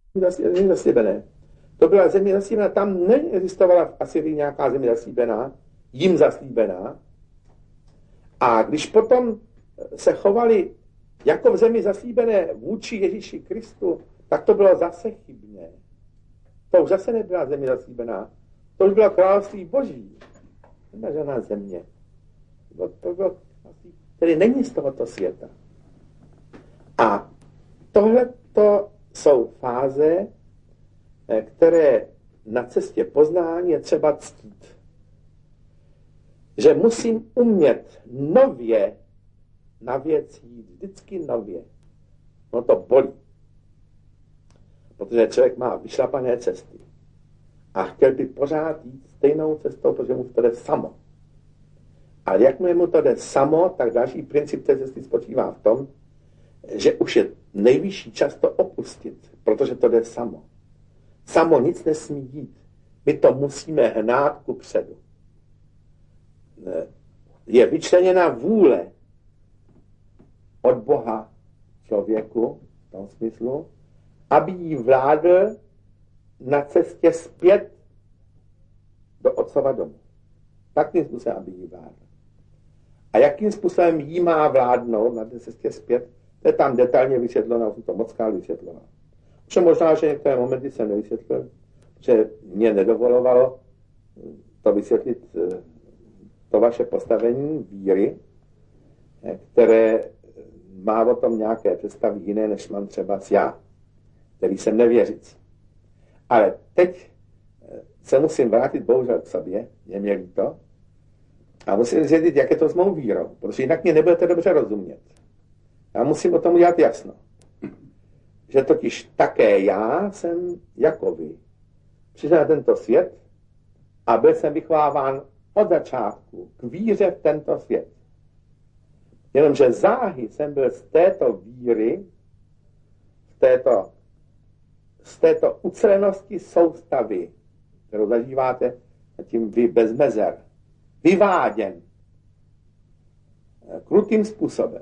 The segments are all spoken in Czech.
země zaslíbené. To byla země zaslíbená, tam neexistovala v Asyrii nějaká země zaslíbená, jim zaslíbená. A když potom se chovali jako v zemi zaslíbené vůči Ježíši Kristu, tak to bylo zase chybně. To už zase nebyla země zaslíbená. To už bylo království Boží. Nebyla žádná země. To bylo, tedy není z tohoto světa. A tohle to jsou fáze, které na cestě poznání je třeba ctít. Že musím umět nově na věc jít, vždycky nově. No to bolí. Protože člověk má vyšlapané cesty. A chtěl by pořád jít stejnou cestou, protože mu to jde samo. Ale jakmile mu to jde samo, tak další princip té cesty spočívá v tom, že už je nejvyšší čas to opustit, protože to jde samo. Samo nic nesmí jít. My to musíme hnát kupředu. Je vyčleněna vůle od Boha člověku, v tom smyslu, aby jí vládl na cestě zpět do otcova domu. Takým způsobem, aby jí vládl. A jakým způsobem jí má vládnout na té cestě zpět, to je tam detailně vysvětleno, jsem to moc krát vysvětloval. Protože možná, že některé momenty jsem nevysvětlil, že mě nedovolovalo to vysvětlit to vaše postavení víry, které má o tom nějaké představy jiné, než mám třeba já, který jsem nevěřící. Ale teď se musím vrátit bohužel k sobě, je mě líto, a musím zjistit, jak je to s mou vírou, protože jinak mě nebudete dobře rozumět. Já musím o tom udělat jasno. Že totiž také já jsem jako vy. Přišel na tento svět a byl jsem vychováván od začátku k víře v tento svět. Jenomže záhy jsem byl z této víry, z této ucelenosti soustavy, kterou zažíváte tím vy bez mezer, vyváděn krutým způsobem.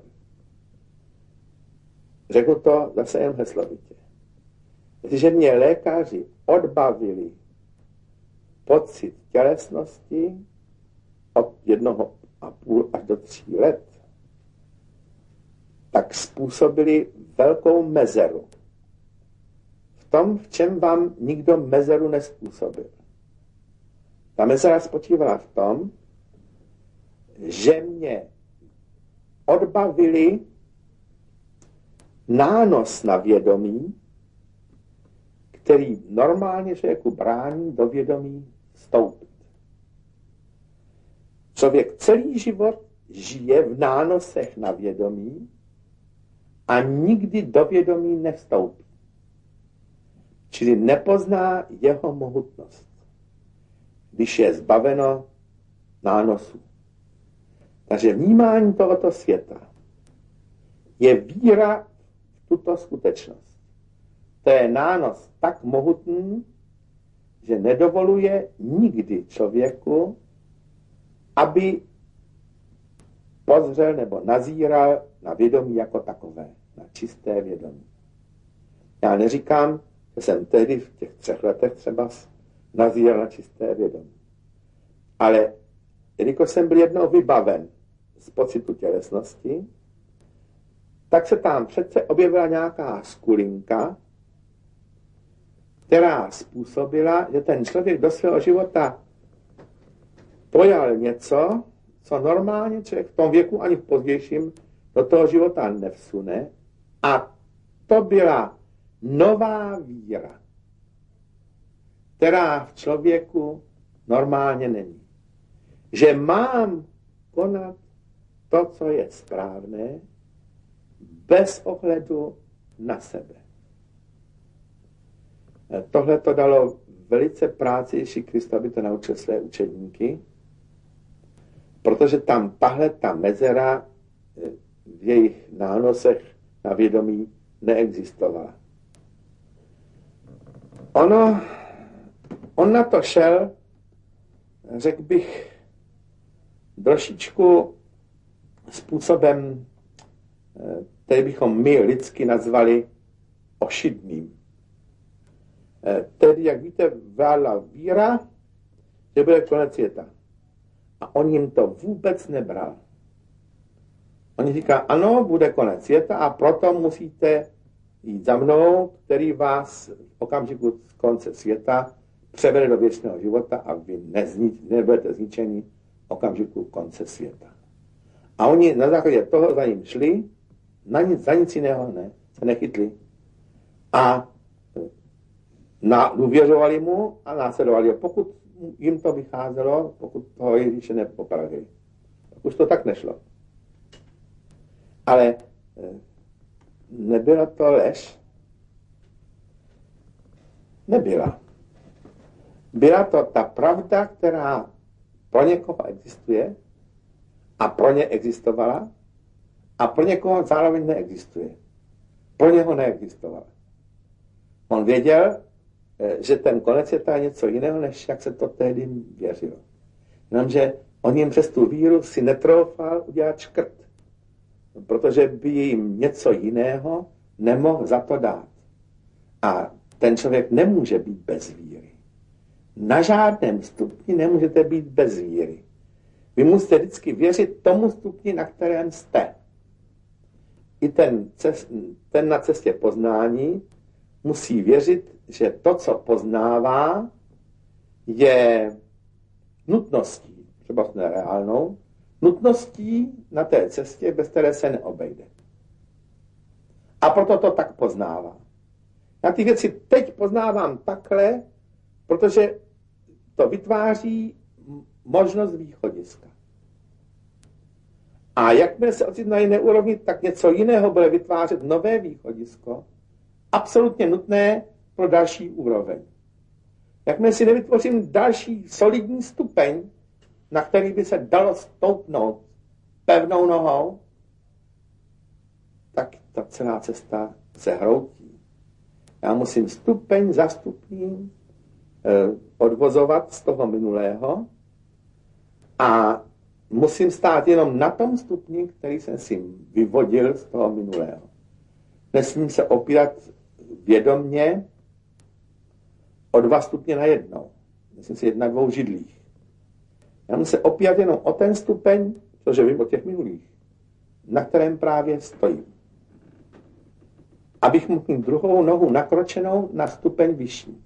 Řeknu to zase jen heslovitě. Jestliže mě lékaři odbavili pocit tělesnosti od 1,5 až do 3 let, tak způsobili velkou mezeru. V tom, v čem vám nikdo mezeru nespůsobil. Ta mezera spočívala v tom, že mě odbavili nános na vědomí, který normálně člověku brání do vědomí vstoupit. Člověk celý život žije v nánosech na vědomí a nikdy do vědomí nevstoupí. Čili nepozná jeho mohutnost, když je zbaveno nánosu. Takže vnímání tohoto světa je víra v tuto skutečnost. To je nános tak mohutný, že nedovoluje nikdy člověku, aby pozřel nebo nazíral na vědomí jako takové, na čisté vědomí. Já neříkám, že jsem tehdy v těch 3 letech třeba nazíral na čisté vědomí. Ale jelikož jsem byl jednou vybaven z pocitu tělesnosti, tak se tam přece objevila nějaká skulinka, která způsobila, že ten člověk do svého života pojal něco, co normálně člověk v tom věku ani v pozdějším do toho života nevsune. A to byla nová víra, která v člověku normálně není. Že mám konat to, co je správné, bez ohledu na sebe. Tohle to dalo velice práci Ježíši Kristu, aby to naučil své učedníky, protože tam tahle ta mezera v jejich nánosech na vědomí neexistovala. On na to šel, řekl bych, trošičku způsobem, který bychom my lidsky nazvali ošidným. Tedy, jak víte, vládla víra, že bude konec světa. A on jim to vůbec nebral. Oni říká, ano, bude konec světa a proto musíte jít za mnou, který vás v okamžiku konce světa převede do věčného života a vy nebudete zničeni v okamžiku konce světa. A oni na základě toho za ním šli, za nic jiného se nechytli. A důvěřovali mu a následovali ho. Pokud jim to vycházelo, pokud toho Ježíše nepopravili. Už to tak nešlo. Ale nebyla to lež? Nebyla. Byla to ta pravda, která pro někoho existuje a pro ně existovala a pro někoho zároveň neexistuje. Pro něho neexistovala. On věděl, že ten konec světa je něco jiného, než jak se to tehdy věřilo. Jenomže on jim přes tu víru si netroufal udělat škrt, protože by jim něco jiného nemohl za to dát. A ten člověk nemůže být bez víry. Na žádném stupni nemůžete být bez víry. Vy musíte vždycky věřit tomu stupni, na kterém jste. I ten na cestě poznání musí věřit, že to, co poznává, je nutností, třeba nereálnou, nutností na té cestě, bez které se neobejde. A proto to tak poznává. Já ty věci teď poznávám takhle, protože to vytváří možnost východiska. A jakmile se ocitne na jiné úrovni, tak něco jiného bude vytvářet nové východisko, absolutně nutné pro další úroveň. Jakmile si nevytvořím další solidní stupeň, na který by se dalo stoupnout pevnou nohou, tak ta celá cesta se hroutí. Já musím stupeň za stupním odvozovat z toho minulého a musím stát jenom na tom stupni, který jsem si vyvodil z toho minulého. Nesmím se opírat vědomně o 2 stupně najednou. Musím si jet na 2 židlích. Já musím se opírat jenom o ten stupeň, protože vím o těch minulých, na kterém právě stojím. Abych mohl mít druhou nohu nakročenou na stupeň vyšší.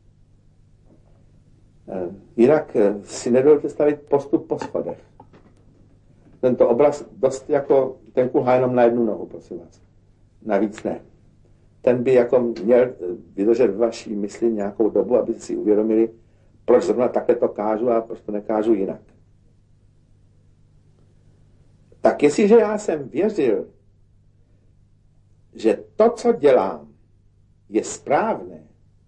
Jinak si nedovolíte stavit postup po schodech. Tento obraz dost jako ten kulhá jenom na jednu nohu, prosím vás. Navíc ne. Ten by jako měl vydržet v vaší mysli nějakou dobu, aby si uvědomili, proč zrovna takhle to kážu a proč to nekážu jinak. Tak jestliže já jsem věřil, že to, co dělám, je správné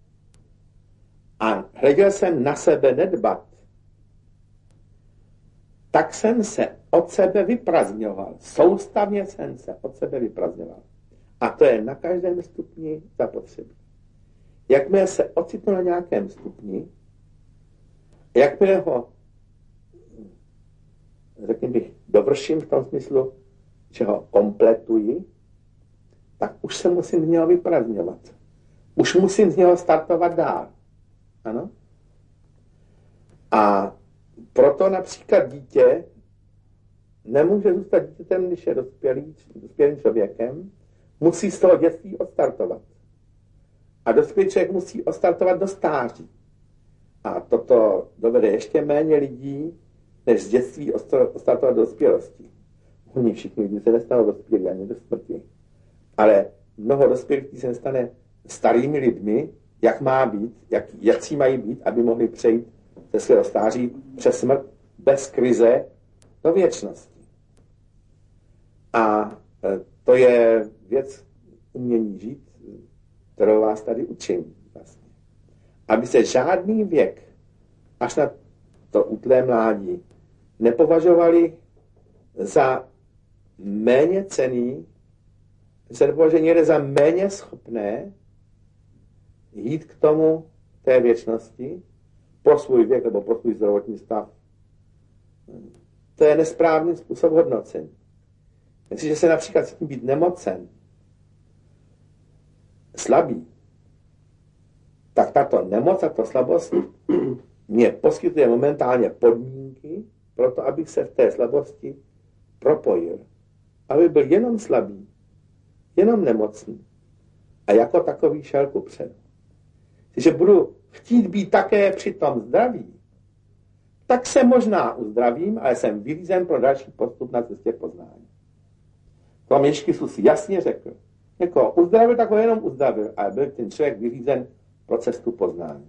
a hleděl jsem na sebe nedbat, tak jsem se od sebe vyprazňoval. Soustavně jsem se od sebe vyprazňoval. A to je na každém stupni zapotřebí. Jakmile se ocitnu na nějakém stupni, jakmile ho, řekněme, dovrším v tom smyslu, že ho kompletuji, tak už se musím z něho vyprazňovat. Už musím z něho startovat dál. Ano? A proto například dítě nemůže zůstat dítětem, když je dospělým člověkem, musí z toho dětství odstartovat. A dospělý člověk musí odstartovat do stáří. A toto dovede ještě méně lidí, než z dětství odstartovat do dospělosti. Oni všichni lidi se nestanou dospělí ani do smrti. Ale mnoho dospělých se nestane starými lidmi, jak má být, jakcí mají být, aby mohli přejít ze svého stáří přes smrt bez krize do věčnosti. A to je věc umění žít, kterou vás tady učím. Vlastně. Aby se žádný věk, až na to útlé mládí, nepovažovali za méně cenný, se nepovažuje někde za méně schopné jít k tomu té věčnosti pro svůj věk nebo pro svůj zdravotní stav. To je nesprávný způsob hodnocení. Jestliže se například cítím být nemocen, slabý, tak tato nemoc, tato slabost mě poskytuje momentálně podmínky pro to, abych se v té slabosti propojil. Aby byl jenom slabý, jenom nemocný a jako takový šel kupředu. Když budu chtít být také při tom zdraví, tak se možná uzdravím, ale jsem vyřízen pro další postup na cestě poznání. To Ježíš jasně řekl. Jako uzdravil, tak ho jenom uzdravil, ale byl ten člověk vyřízen pro cestu poznání.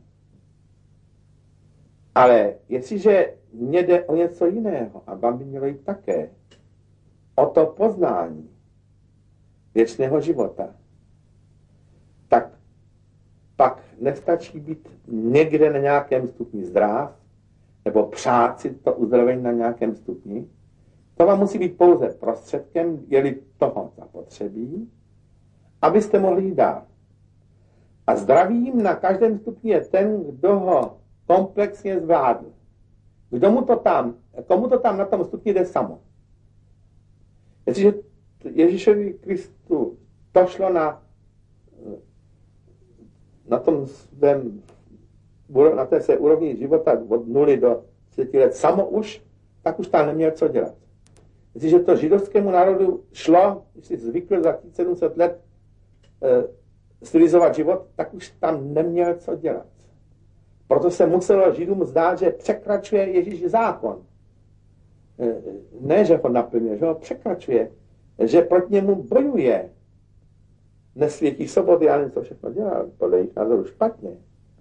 Ale jestliže mně jde o něco jiného, a vám by mělo jít také, o to poznání věčného života, tak pak nestačí být někde na nějakém stupni zdrav, nebo přát si to uzdravení na nějakém stupni. To vám musí být pouze prostředkem, je-li toho zapotřebí, abyste mohli jít dál. A zdravím na každém stupni je ten, kdo ho komplexně zvládl. Komu to tam na tom stupni jde samo. Jestliže Ježíšovi Kristu to šlo na té své úrovni života od 0 do 10 let samo už, tak už tam neměl co dělat. Jestliže to židovskému národu šlo, když si zvykl za 700 let stylizovat život, tak už tam neměl co dělat. Proto se muselo Židům zdát, že překračuje Ježíš zákon. Ne, že ho naplňuje, že ho překračuje, že proti němu bojuje. Nesvětí soboty, ale to všechno dělá, podle jejich názoru špatně.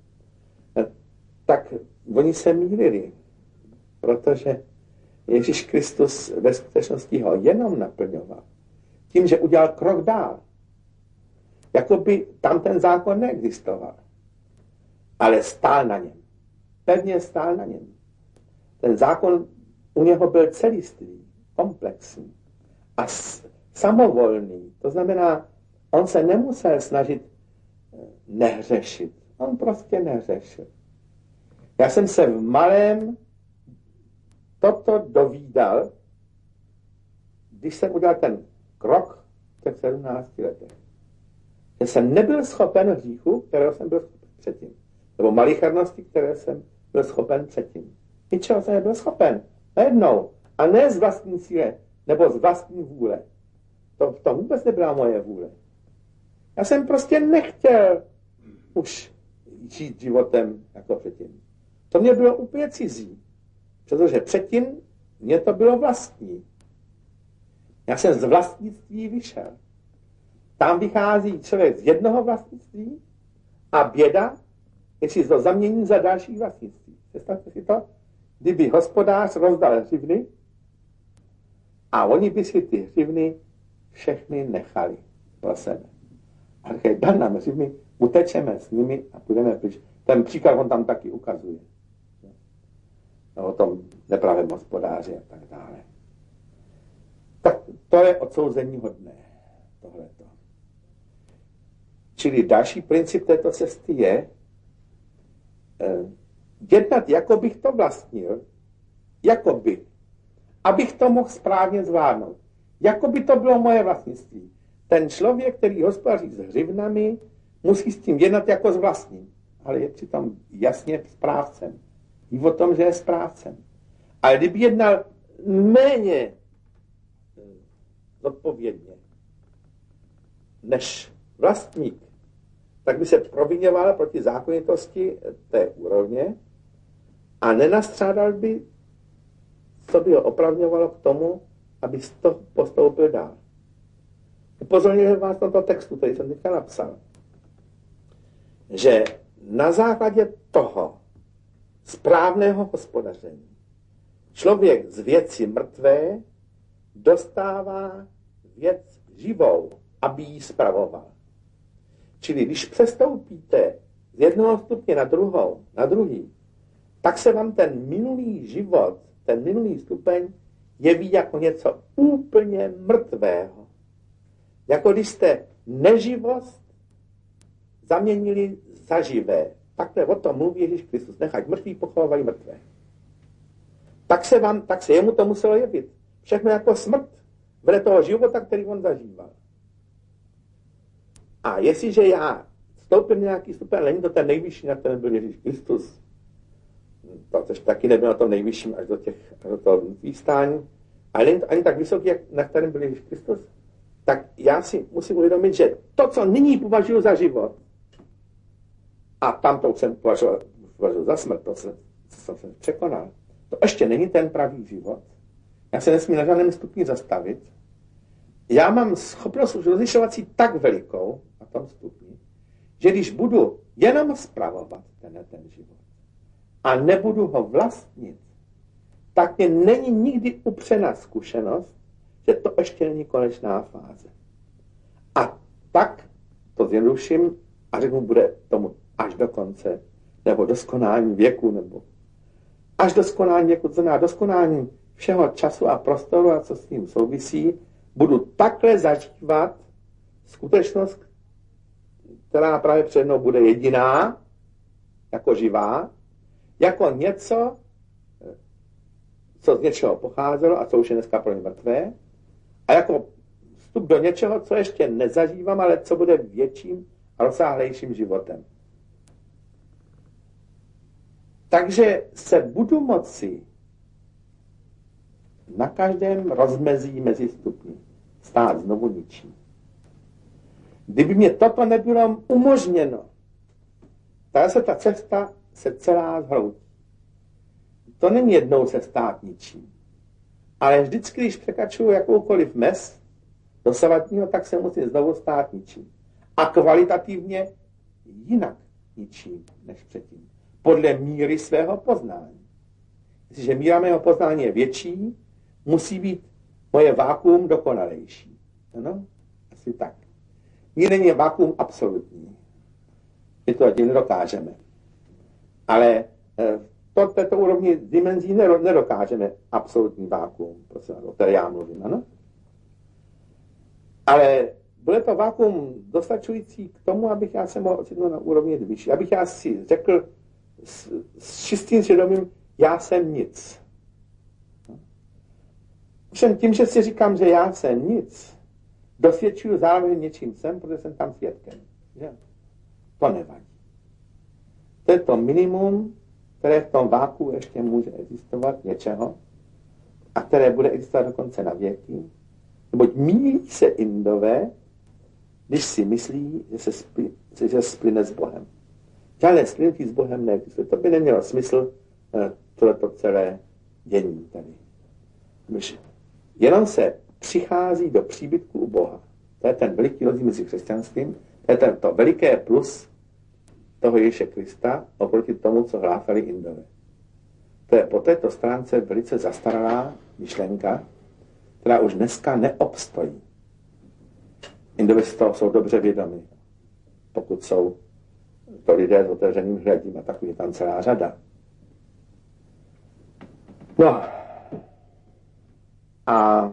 Tak oni se mýlili, protože Ježíš Kristus ve skutečnosti ho jenom naplňoval. Tím, že udělal krok dál. Jakoby tam ten zákon neexistoval. Ale stál na něm. Pevně stál na něm. Ten zákon u něho byl celistvý, komplexní a samovolný. To znamená, on se nemusel snažit nehřešit. On prostě nehřešil. Já jsem se v malém toto dovídal, když jsem udělal ten krok v těch 17 letech. Že jsem nebyl schopen hříchu, kterého jsem byl schopen předtím. Nebo malichernosti, které jsem byl schopen předtím. Ničeho jsem nebyl schopen. Najednou. A ne z vlastní síle, nebo z vlastní vůle. To vůbec nebyla moje vůle. Já jsem prostě nechtěl už žít životem jako předtím. To mě bylo úplně cizí. Protože předtím mě to bylo vlastní. Já jsem z vlastnictví vyšel. Tam vychází člověk z jednoho vlastnictví a běda, jestli to zamění za další vlastnictví. Představte si to, kdyby hospodář rozdal hřivny a oni by si ty hřivny všechny nechali pro sebe. A když dal nám hřivny, utečeme s nimi a půjdeme pryč. Ten příklad on tam taky ukazuje. O tom nepravém hospodáři a tak dále. Tak to je odsouzení hodné. Tohleto. Čili další princip této cesty je jednat, jako bych to vlastnil, jako by, abych to mohl správně zvládnout. Jako by to bylo moje vlastnictví. Ten člověk, který hospodaří s hřivnami, musí s tím jednat jako s vlastním. Ale je přitom jasně správcem. Ví o tom, že je správcem. Ale kdyby jednal méně zodpovědně než vlastník, tak by se proviňoval proti zákonitosti té úrovně a nenastřádal by, co by ho opravňovalo k tomu, aby to postoupil dál. Upozorňuji vás na tomto textu, který jsem teďka napsal, že na základě toho správného hospodaření člověk z věci mrtvé dostává věc živou, aby ji spravoval. Čili když přestoupíte z jednoho stupně na druhý, tak se vám ten minulý život, ten minulý stupeň jeví jako něco úplně mrtvého. Jako když jste neživost zaměnili za živé. Takhle o tom mluví Ježíš Kristus. Nechať mrtví pochovávají mrtvé. Tak se jemu to muselo jevit. Všechno jako smrt vedle toho života, který on zažíval. A jestliže já vstoupím nějaký stupeň, není to ten nejvyšší, na kterém byl Ježíš Kristus. To taky nebyl na tom nejvyšším až do toho výstání. Ale není to ani tak vysoký, jak na kterém byl Ježíš Kristus. Tak já si musím uvědomit, že to, co nyní považuji za život, a tam to jsem považoval za smrt, to jsem překonal, to ještě není ten pravý život. Já se nesmím na žádném stupni zastavit. Já mám schopnost už rozlišovací tak velikou na tom stupni, že když budu jenom spravovat ten život a nebudu ho vlastnit, tak mě není nikdy upřena zkušenost, že to ještě není konečná fáze. A tak to zjednoduším a řeknu, bude tomu až do konce, nebo do skonání věku, nebo až do skonání věku, to znamená do skonání všeho času a prostoru a co s tím souvisí, budu takhle zažívat skutečnost, která právě před mnou bude jediná, jako živá, jako něco, co z něčeho pocházelo a co už je dneska pro ně mrtvé, a jako vstup do něčeho, co ještě nezažívám, ale co bude větším a rozsáhlejším životem. Takže se budu moci na každém rozmezí mezi stupni stát znovu ničím. Kdyby mě toto nebylo umožněno, tak se ta cesta se celá zhroutí. To není jednou se stát ničím. Ale vždycky, když překračuju jakoukoliv mez dosavadního, tak se musím znovu stát ničím. A kvalitativně jinak ničím než předtím. Podle míry svého poznání. Jestliže míra mého poznání je větší, musí být moje vákuum dokonalejší. Ano? Asi tak. Nikdy není vákuum absolutní. My to tím nedokážeme. Ale v této úrovni dimenzí nedokážeme absolutní vákuum, o které já mluvím. Ano? Ale bude to vákuum dostačující k tomu, abych já se mohl ocitnout na úrovni vyšší. Abych já si řekl s čistým svědomím, já jsem nic. Všem tím, že si říkám, že já jsem nic, dosvědčuju zároveň něčím jsem, protože jsem tam svědkem. Že? To nevadí. To je to minimum, které v tom váku ještě může existovat něčeho a které bude existovat dokonce na věky. Neboť mýlí se Indové, když si myslí, že se splyne s Bohem. Žádné splynutí s Bohem neexistuje. To by nemělo smysl tohleto celé dění tady. Jenom se přichází do příbytku u Boha. To je ten veliký rozdíl mezi křesťanstvím, to je to veliké plus toho Ježíše Krista oproti tomu, co hlásali Indové. To je po této stránce velice zastaralá myšlenka, která už dneska neobstojí. Indové z toho jsou dobře vědomi, pokud jsou to lidé s otevřeným hledím a takový je tam celá řada. No a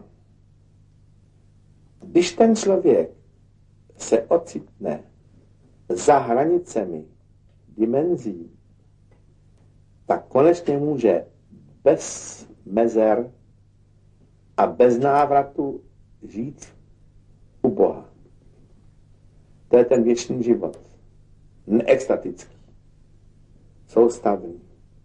když ten člověk se ocitne za hranicemi dimenzí, tak konečně může bez mezer a bez návratu žít u Boha. To je ten věčný život. Neextatický. Soustavný.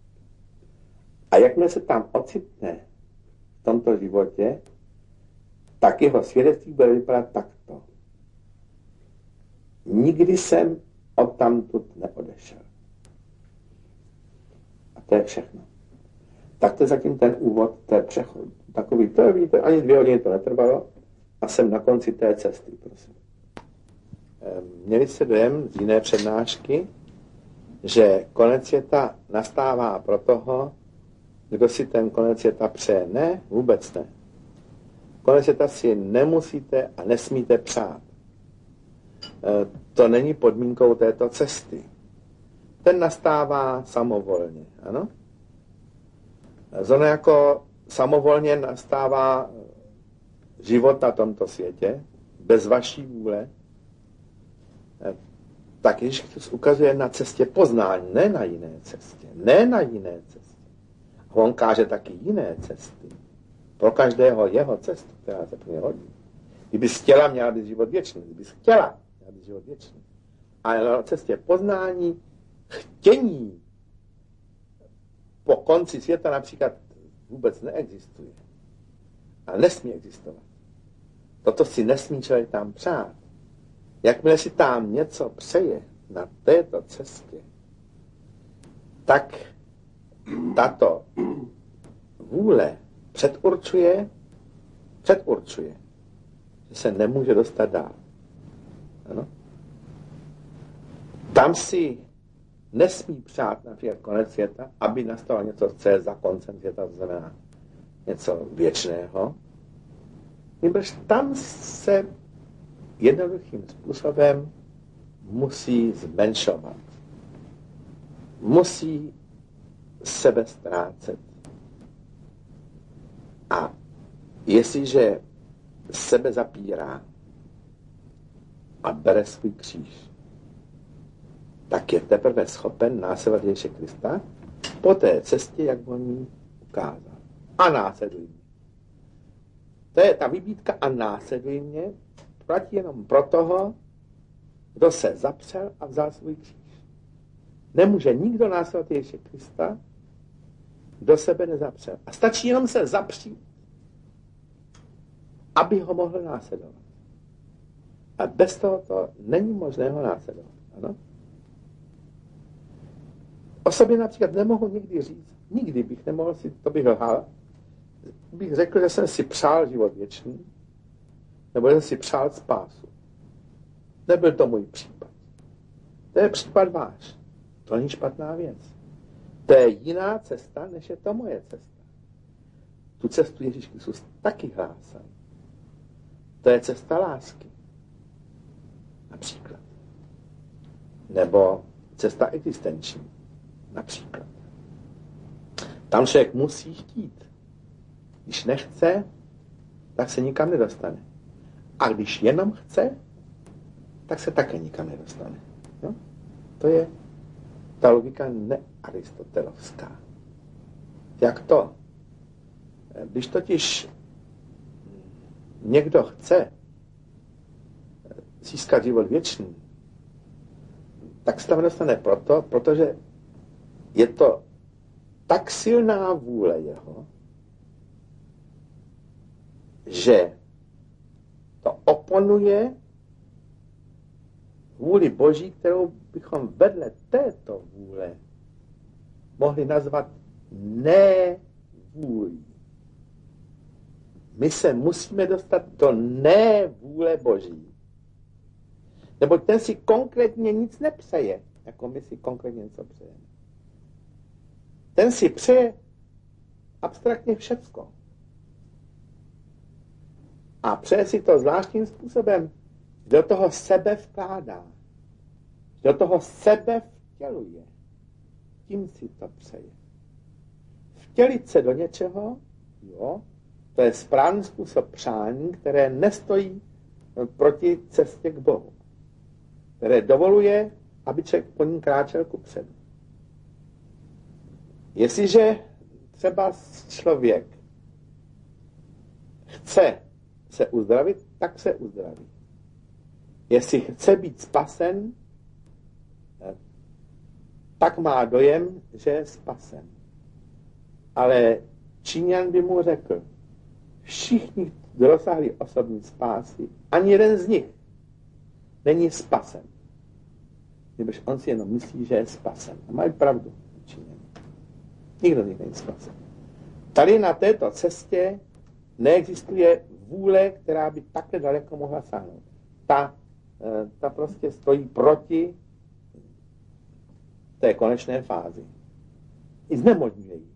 A jakmile se tam ocitne v tomto životě, tak jeho svědectví bude vypadat takto. Nikdy jsem odtamtud neodešel. A to je všechno. Tak to je zatím ten úvod, to je přechod. Takový, to je, víte, ani 2 hodiny to netrvalo a jsem na konci té cesty, prosím. Měli se dojem z jiné přednášky, že konec světa nastává pro toho, kdo si ten konec světa přeje. Ne, vůbec ne. Konec světa si nemusíte a nesmíte přát. To není podmínkou této cesty. Ten nastává samovolně, ano? Zóna jako samovolně nastává život na tomto světě, bez vaší vůle, tak Ježíš Kristus ukazuje na cestě poznání, ne na jiné cestě. Ne na jiné cestě. A on káže taky jiné cesty. Pro každého jeho cestu, která se pro ně hodí. Kdyby chtěla, měla být život věčný. Kdyby chtěla, měla být život věčný. ale na cestě poznání chtění po konci světa například vůbec neexistuje. A nesmí existovat. Toto si nesmí člověk tam přát. Jakmile si tam něco přeje na této cestě, tak tato vůle předurčuje, že se nemůže dostat dál. Ano? Tam si nesmí přát například konec světa, aby nastalo něco, co je za koncem světa, to znamená něco věčného. Nebož tam se jednoduchým způsobem musí zmenšovat. Musí sebe ztrácet. A jestliže sebe zapírá a bere svůj kříž, tak je teprve schopen následovat Ježíše Krista po té cestě, jak on jí ukázal. A následuj mě. To je ta vybídka a následuj mě, platí jenom pro toho, kdo se zapřel a vzal svůj kříž. Nemůže nikdo následovat Ježíše Krista, kdo sebe nezapřel. A stačí jenom se zapřít, aby ho mohl následovat. A bez toho to není možné ho následovat. Ano? O sobě například nemohu nikdy říct, nikdy bych nemohl si, to bych lhal, bych řekl, že jsem si přál život věčný, nebo že jsem si přál spásu. Nebyl to můj případ. To je případ váš. To není špatná věc. To je jiná cesta, než je to moje cesta. Tu cestu Ježíš Kristus taky hlásal. To je cesta lásky. Například. Nebo cesta existenční. Například. Tam člověk musí chtít. Když nechce, tak se nikam nedostane. A když jenom chce, tak se také nikam nedostane. No? To je ta logika nearistotelovská. Jak to? Když totiž někdo chce získat život věčný, tak se tam nedostane protože je to tak silná vůle jeho, že to oponuje vůli Boží, kterou bychom vedle této vůle mohli nazvat nevůlí. My se musíme dostat do nevůle Boží. Neboť ten si konkrétně nic nepřeje, jako my si konkrétně něco přejeme. Ten si přeje abstraktně všecko. A přeje si to zvláštním způsobem. Do toho sebe vkládá. Do toho sebe vtěluje. Tím si to přeje. Vtělit se do něčeho, jo, to je správný způsob přání, které nestojí proti cestě k Bohu. Které dovoluje, aby člověk po ní kráčel kupředu. Jestliže třeba člověk chce se uzdravit, tak se uzdraví. Jestli chce být spasen, tak má dojem, že je spasen. Ale Číňan by mu řekl, všichni dosáhli osobní spásy, ani jeden z nich není spasen. Nebož on si jenom myslí, že je spasen. A mají pravdu Číňan. Nikdo z nich není spasen. Tady na této cestě neexistuje vůle, která by takhle daleko mohla sáhnout. Ta prostě stojí proti té konečné fázi. I znemožňuje ji.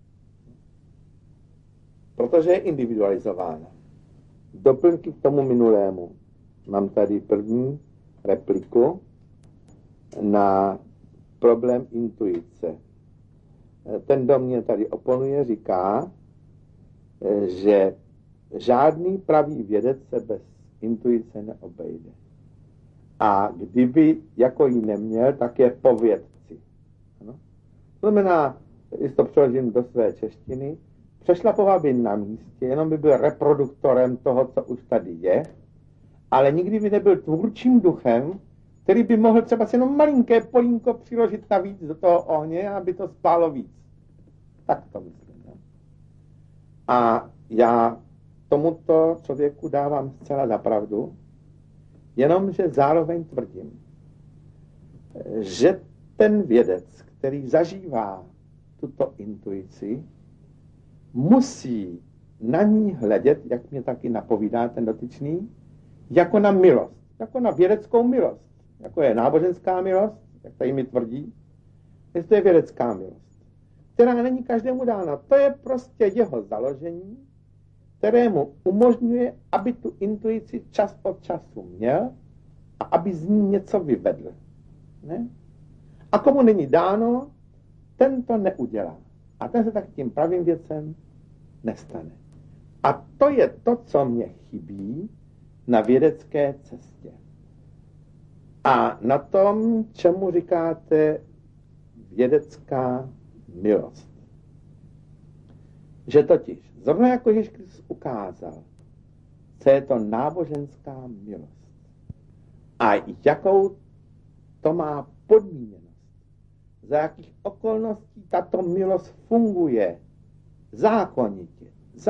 Protože je individualizována. Doplňky k tomu minulému. Mám tady první repliku na problém intuice. Ten, kdo mě tady oponuje, říká, že žádný pravý vědec se bez intuice neobejde. A kdyby jako ji neměl, tak je po vědci. Ano? To znamená, jestli to přeložím do své češtiny, přešlapoval by na místě, jenom by byl reproduktorem toho, co už tady je, ale nikdy by nebyl tvůrčím duchem, který by mohl třeba jenom malinké polínko přiložit navíc do toho ohně, aby to spálo víc. Tak to myslím. Ne? A já tomuto člověku dávám zcela za pravdu, jenomže zároveň tvrdím, že ten vědec, který zažívá tuto intuici, musí na ní hledět, jak mě taky napovídá ten dotyčný, jako na milost, jako na vědeckou milost, jako je náboženská milost, jak tady mi tvrdí, to je vědecká milost, která není každému dána. To je prostě jeho založení, kterému umožňuje, aby tu intuici čas od času měl a aby z ní něco vyvedl. Ne? A komu není dáno, ten to neudělá. A ten se tak tím pravým věcem nestane. A to je to, co mě chybí na vědecké cestě. A na tom, čemu říkáte vědecká milost. Že totiž, zrovna jako Ježíš Kristus ukázal, co je to náboženská milost a jakou to má podmíněnost, za jakých okolností tato milost funguje zákonitě,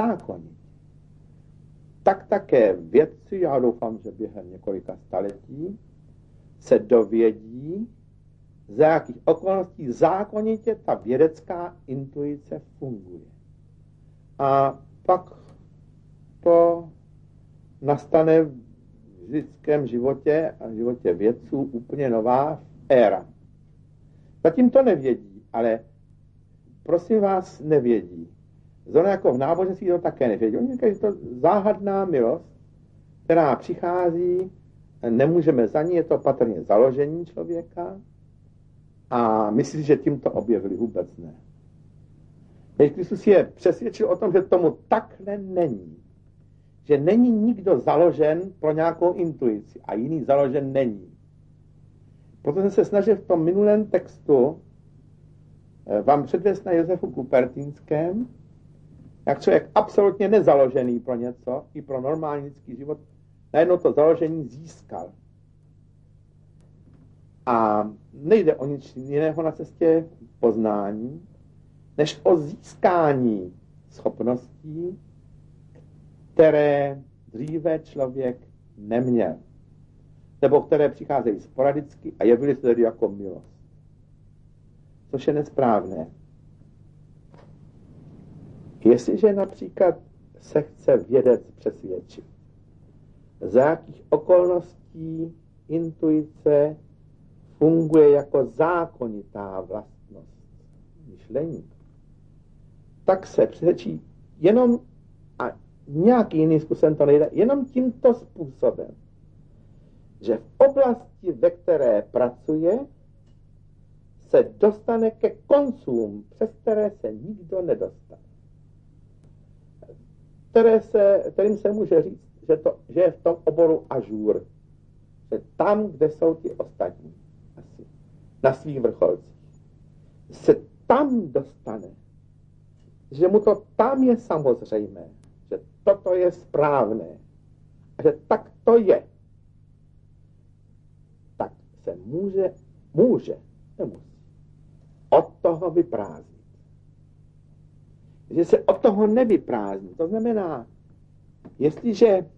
tak také vědci, já doufám, že během několika staletí, se dovědí, za jakých okolností zákonitě ta vědecká intuice funguje. A pak to nastane v lidském životě a životě vědců úplně nová éra. Zatím to nevědí, ale prosím vás, nevědí. Zrovna jako v náboženství to také nevědí. Oni říkají, že to záhadná milost, která přichází, nemůžeme za ní, je to patrně založení člověka a myslí, že tím to objevili, vůbec ne. Ježíš Kristus je přesvědčil o tom, že tomu takhle není. Že není nikdo založen pro nějakou intuici a jiný založen není. Proto jsem se snažil v tom minulém textu vám předvést na Josefu Kupertínském, jak člověk absolutně nezaložený pro něco, i pro normální lidský život, najednou to založení získal. A nejde o nic jiného na cestě poznání, než o získání schopností, které dříve člověk neměl, nebo které přicházejí sporadicky a jevily se tedy jako milost. Což je nesprávné. Jestliže například se chce vědec přesvědčit, za jakých okolností intuice funguje jako zákonitá vlastnost myšlení, tak se přesvědčí jenom, a nějaký jiný způsobem to nejde, jenom tímto způsobem, že v oblasti, ve které pracuje, se dostane ke koncům, přes které se nikdo nedostane. Kterým se může říct, že je v tom oboru ažur. Že tam, kde jsou ti ostatní, asi, na svých vrcholcích, se tam dostane. Že mu to tam je samozřejmé. Že toto je správné. A že tak to je. Tak se může, nemusí, od toho vyprázdnit. Že se od toho nevyprázdní. To znamená, jestliže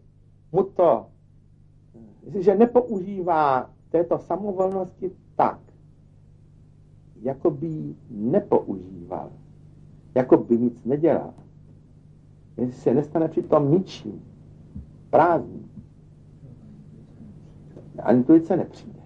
nepoužívá této samovolnosti tak, jako by ji nepoužíval, jako by nic nedělal, jestli se nestane přitom ničím, prázdný, a intuice nepřijde.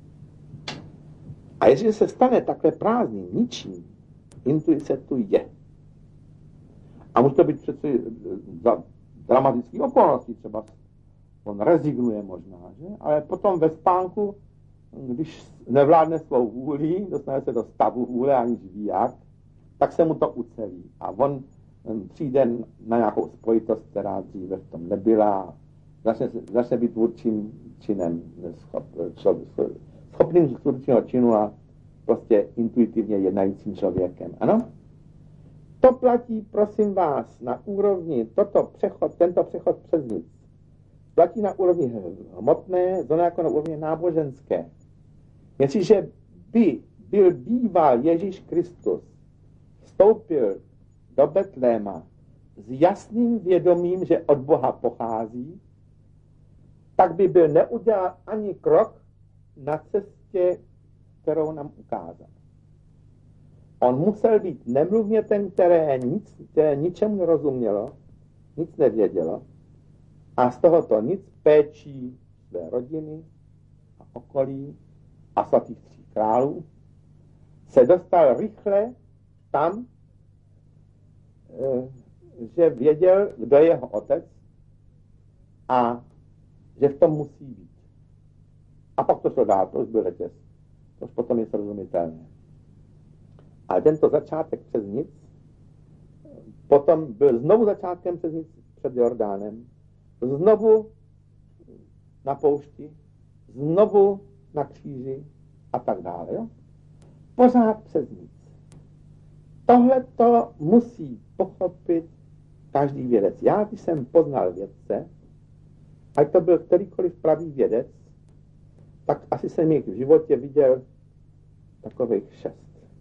A jestliže se stane takhle prázdným, ničím, intuice tu je. A může to být přece za dramatický okolností, třeba on rezignuje možná, že? Ale potom ve spánku, když nevládne svou vůli, dostane se do stavu vůle, aniž ví jak, tak se mu to ucelí. A on přijde na nějakou spojitost, která dříve v tom nebyla, začne být tvůrčím činem, schopným tvůrčího činu a prostě intuitivně jednajícím člověkem. Ano? To platí, prosím vás, na úrovni tento přechod přes nic platí na úrovni hmotné, zóna jako na úrovni náboženské. Jestliže by byl býval Ježíš Kristus, vstoupil do Betléma s jasným vědomím, že od Boha pochází, tak by byl neudělal ani krok na cestě, kterou nám ukázal. On musel být nemluvně ten, které ničemu nerozumělo, nic nevědělo, a z tohoto nic péčí své rodiny a okolí a svatých tří králů se dostal rychle tam, že věděl, kdo je jeho otec a že v tom musí být. A pak to šlo dál, to už byl řetěz. To už potom je srozumitelné. Ale tento začátek přes nic potom byl znovu začátkem přes nic před Jordánem, znovu na poušti, znovu na kříži a tak dále. Jo? Pořád přes nic. Tohle to musí pochopit každý vědec. Já, když jsem poznal vědce, ať to byl kterýkoliv pravý vědec, tak asi jsem jich v životě viděl takových 6.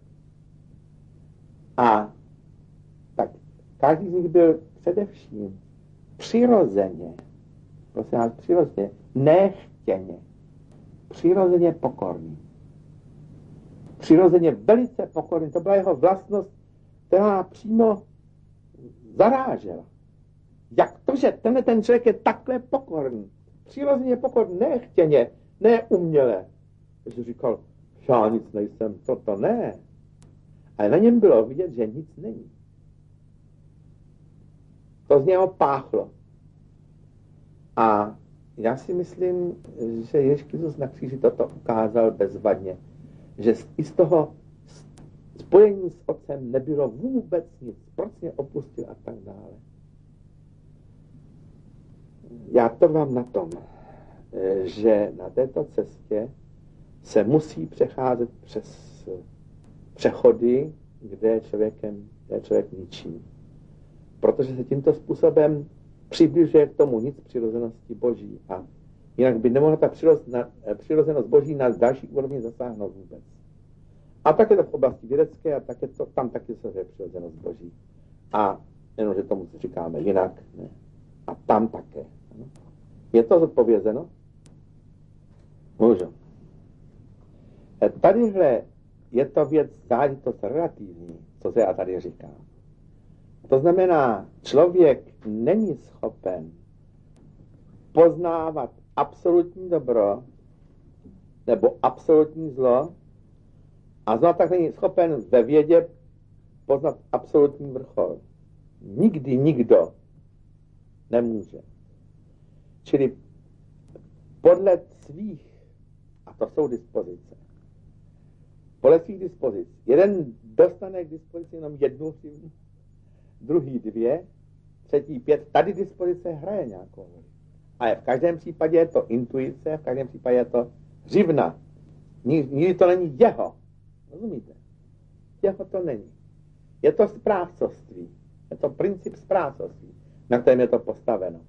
A tak každý z nich byl především přirozeně, prosím vás, přirozeně, nechtěně, přirozeně pokorný. Přirozeně velice pokorný. To byla jeho vlastnost, která přímo zarážela. Jak to, že ten člověk je takhle pokorný? Přirozeně pokorný, nechtěně, ne uměle. Takže říkal, já nic nejsem, toto ne. Ale na něm bylo vidět, že nic není. To z něho páchlo. A já si myslím, že Ježíš Kristus na kříži toto ukázal bezvadně. Že i z toho spojení s Otcem nebylo vůbec nic. Proč mě opustil a tak dále. Já trvám na tom, že na této cestě se musí přecházet přes přechody, kde je člověk ničí. Protože se tímto způsobem přibližuje k tomu nic přirozenosti Boží. A jinak by nemohla ta přirozenost Boží na další úrovni zasáhnout vůbec. A tak je to v oblasti vědecké a tak je to, tam taky se je přirozenost Boží. A jenom, že tomu říkáme jinak. Ne? A tam také. Je to zodpovězeno? Můžu. Tadyhle je to věc záležitost relativní, co se já tady říkám. To znamená, člověk není schopen poznávat absolutní dobro nebo absolutní zlo a zlo tak není schopen ve vědě poznat absolutní vrchol. Nikdy nikdo nemůže. Čili podle svých, a to jsou dispozice, podle svých dispozic. Jeden dostane k dispozici jenom jednu chybu, druhý 2, třetí 5. Tady dispozice hraje nějakou roli. Ale v každém případě je to intuice, v každém případě je to řivna. Nikdy to není jeho. Rozumíte? Jeho to není. Je to správcovství. Je to princip správcovství, na kterém je to postaveno.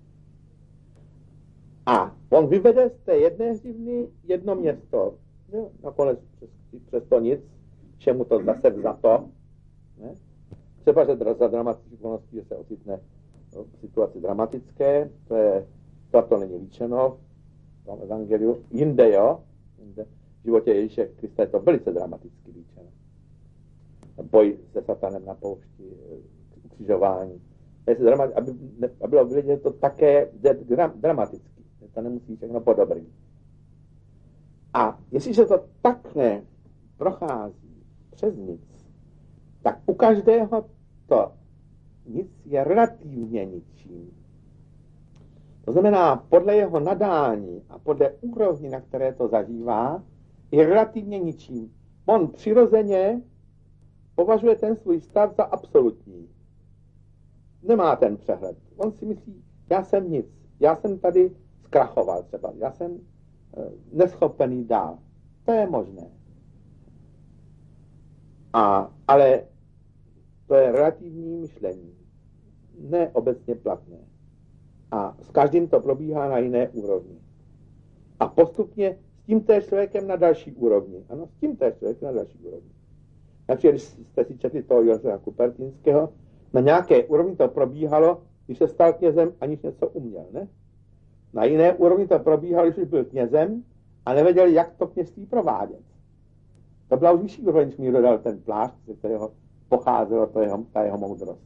A on vyvede z té jedné hřivny jedno město. Nakonec přes to nic, čemu to zase za to. Ne? Třeba, že za dramatických okolností, že se ocitne v situaci dramatické, to není líčeno v tom evangeliu. Jinde, jo? V životě Ježíše Krista je to velice dramaticky líčeno. Boj se satanem na poušti, ukřižování. Aby bylo vidět, že to také je dramaticky. To nemusí všechno po dobrý. A jestliže to takhle prochází přes nic, tak u každého to nic je relativně ničím. To znamená, podle jeho nadání a podle úrovni, na které to zažívá, je relativně ničím. On přirozeně považuje ten svůj stav za absolutní. Nemá ten přehled. On si myslí, já jsem nic. Já jsem tady zkrachoval třeba. Já jsem neschopený dál. To je možné. Ale to je relativní myšlení. Ne obecně platné. A s každým to probíhá na jiné úrovni. A postupně s tímto člověkem na další úrovni. Ano, s tímto člověkem na další úrovni. Například, když jste si četli toho Josefa Kupertinského, na nějaké úrovni to probíhalo, když se stal knězem, aniž něco uměl, ne? Na jiné úrovni to probíhalo, když už byl knězem a nevěděli, jak to kněžství provádět. To byla už vyšší úroveň, když mi dodal ten plášť, ze kterého pocházelo ta jeho moudrost.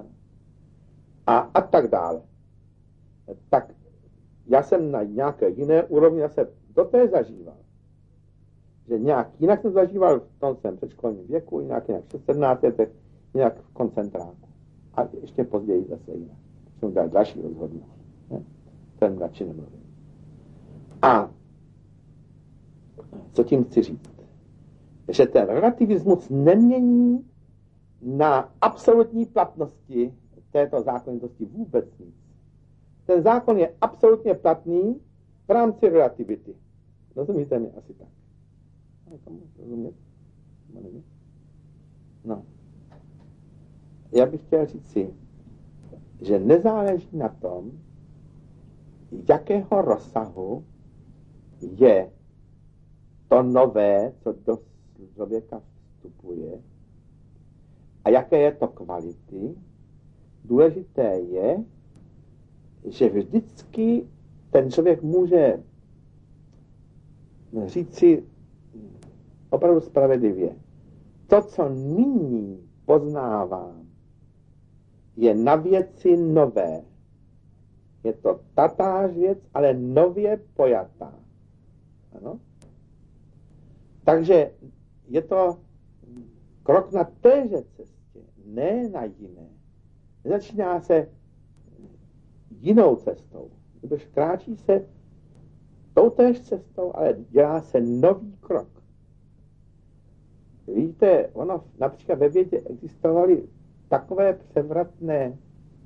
A tak dále. Tak já jsem na nějaké jiné úrovni zase do té zažíval. Že nějak jinak jsem zažíval v tom svém předškolním věku, jinak v 17 letech, jinak v koncentráku. A ještě později zase jinak. Jsem udělal další rozhodnutí. Jsem radši nemluvil. A co tím chci říct? Že ten relativismus nemění na absolutní platnosti této zákonitosti vůbec nic. Ten zákon je absolutně platný v rámci relativity. Rozumíte mi asi tak? Rozumět? No. Já bych chtěl říct si, že nezáleží na tom, jakého rozsahu je to nové, co do člověka vstupuje a jaké je to kvality. Důležité je, že vždycky ten člověk může říct si opravdu spravedlivě. To, co nyní poznávám, je na věci nové. Je to tatáž věc, ale nově pojatá. Ano? Takže je to krok na téže cestě, ne na jiné. Nezačíná se jinou cestou. Když kráčí se toutéž cestou, ale dělá se nový krok. Víte, ono například ve vědě existovaly takové převratné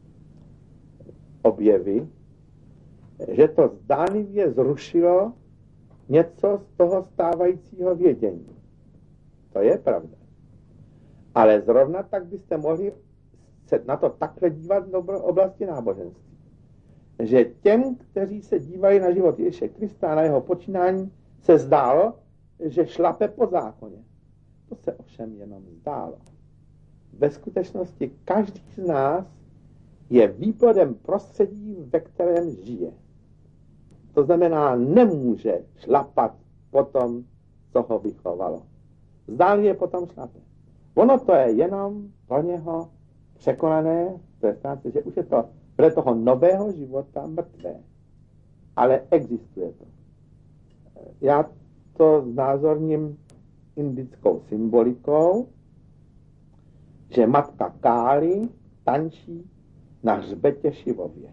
objevy, že to zdánlivě zrušilo něco z toho stávajícího vědění. To je pravda. Ale zrovna tak byste mohli se na to takhle dívat v oblasti náboženství. Že těm, kteří se dívají na život Ježíše Krista a na jeho počínání, se zdálo, že šlape po zákoně. To se ovšem jenom zdálo. Ve skutečnosti každý z nás je výplodem prostředí, ve kterém žije. To znamená, nemůže šlapat po tom, co ho vychovalo. Zdálně potom šlape. Ono to je jenom pro něho překonané, že už je to pro toho nového života mrtvé. Ale existuje to. Já to znázorním indickou symbolikou, že matka Káli tančí na hřbetě Šivově.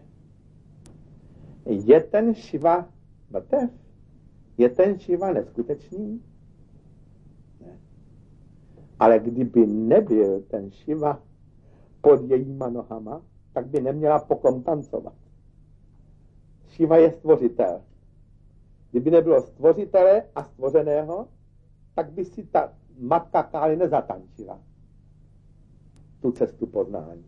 Je ten Šiva mrtev? Je ten Šiva neskutečný? Ne. Ale kdyby nebyl ten Šiva pod jejíma nohama, tak by neměla po kom tancovat. Šiva je stvořitel. Kdyby nebylo stvořitele a stvořeného, tak by si ta matka Káli nezatančila tu cestu poznání.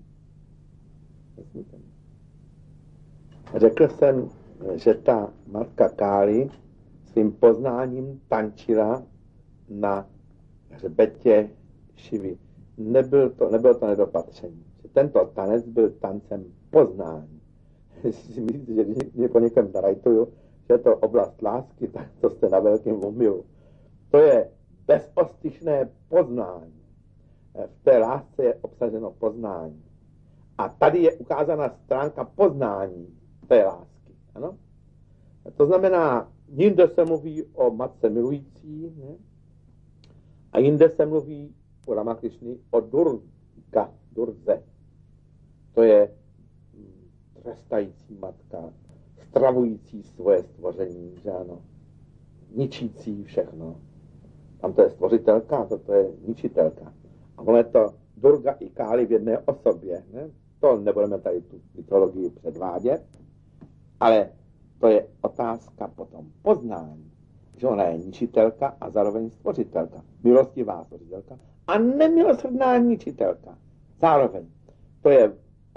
Řekl jsem, že ta matka Káli svým poznáním tančila na hřbetě Šivy. Nebylo to nedopatření. Tento tanec byl tancem poznání. Jestli si myslíte, že když po někom zarajtuju, že je to oblast lásky, tak to jste na velkém omylu. To je bezostyšné poznání. V té lásce je obsaženo poznání. A tady je ukázána stránka poznání té lásky. Ano? To znamená, jinde se mluví o matce milující, ne? A jinde se mluví u Ramakrišny o Durze. To je trestající matka, stravující svoje stvoření, že ano, ničící všechno. Tam to je stvořitelka, to je ničitelka. A ono je to Durga i Káli v jedné osobě. Ne? To nebudeme tady tu mytologii předvádět, ale to je otázka potom poznání, že ona je ničitelka a zároveň stvořitelka. Milostivá stvořitelka a nemilosrdná ničitelka. Zároveň. To je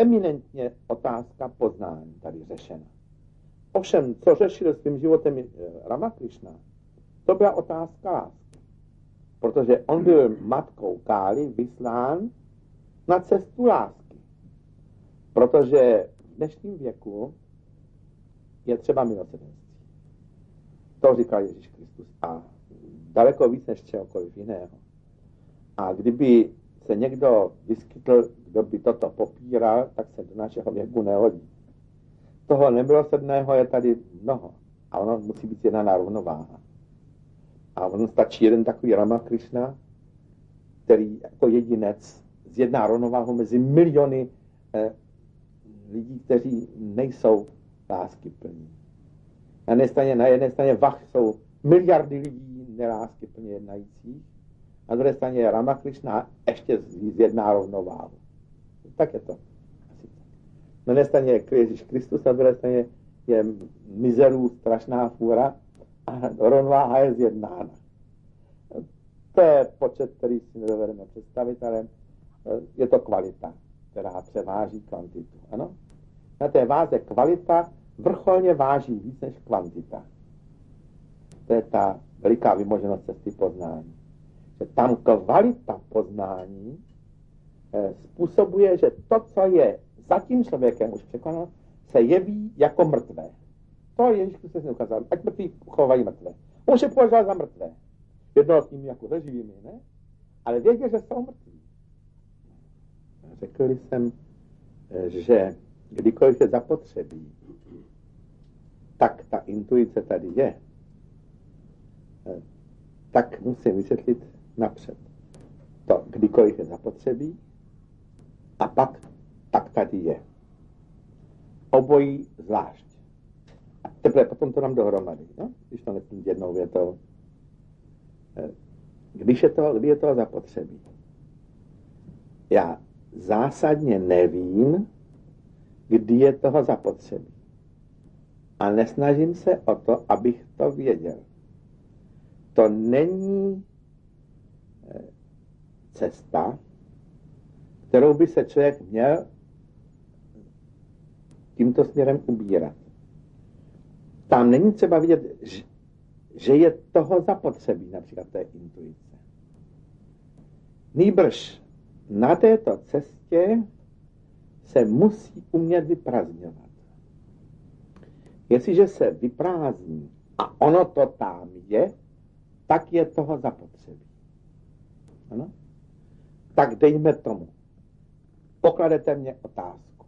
eminentně otázka poznání tady řešena. Ovšem, co řešil svým životem Ramakrishna, to byla otázka lásky. Protože on byl matkou Kály vyslán na cestu lásky. Protože v dnešním věku je třeba milosrdenství. To říkal Ježíš Kristus a daleko víc než čehokoliv jiného. A kdyby se někdo vyskytl, kdo by toto popíral, tak se do našeho věku nehodí. Toho nemilosrdného je tady mnoho. A ono musí být jedna rovnováha. A ono stačí jeden takový Ramakrishna, který jako jedinec zjedná rovnováhu mezi miliony lidí, kteří nejsou láskyplní. Na jedné straně vach jsou miliardy lidí neláskyplně jednajících, na druhé straně je Ramakrishna ještě zjedná rovnováhu. Tak je to. Na jedné straně je Ježíš Kristus, na druhé straně je mizerů strašná fůra a rovnováha je zjednána. To je počet, který si nedovedeme představit, ale je to kvalita, která převáží kvantitu. Ano? Na té váze kvalita vrcholně váží víc než kvantita. To je ta veliká vymoženost cesty poznání. Že tam kvalita poznání způsobuje, že to, co je za tím člověkem už překonal, se jeví jako mrtvé. To Ježíš Kristus neukázal. Ať mrtví chovají mrtvé. On se považoval za mrtvé. Jednoho s nimi jako se živými, ne? Ale věděl, že jsou mrtví. Řekl jsem, že kdykoliv je zapotřebí, tak ta intuice tady je. Tak musím vysvětlit napřed. To, kdykoliv je zapotřebí, a pak tak tady je. Obojí zvlášť. A teprve potom to nám dohromady, no? Když to nesmím jednou větou. Kdy je to zapotřebí? Já zásadně nevím, kdy je toho zapotřebí. A nesnažím se o to, abych to věděl. To není cesta, kterou by se člověk měl tímto směrem ubírat. Tam není třeba vidět, že je toho zapotřebí, například té intuice. Nýbrž na této cestě se musí umět vyprázdňovat. Jestliže se vyprázdní a ono to tam je, tak je toho zapotřebí. Ano? Tak dejme tomu. Pokladete mě otázku.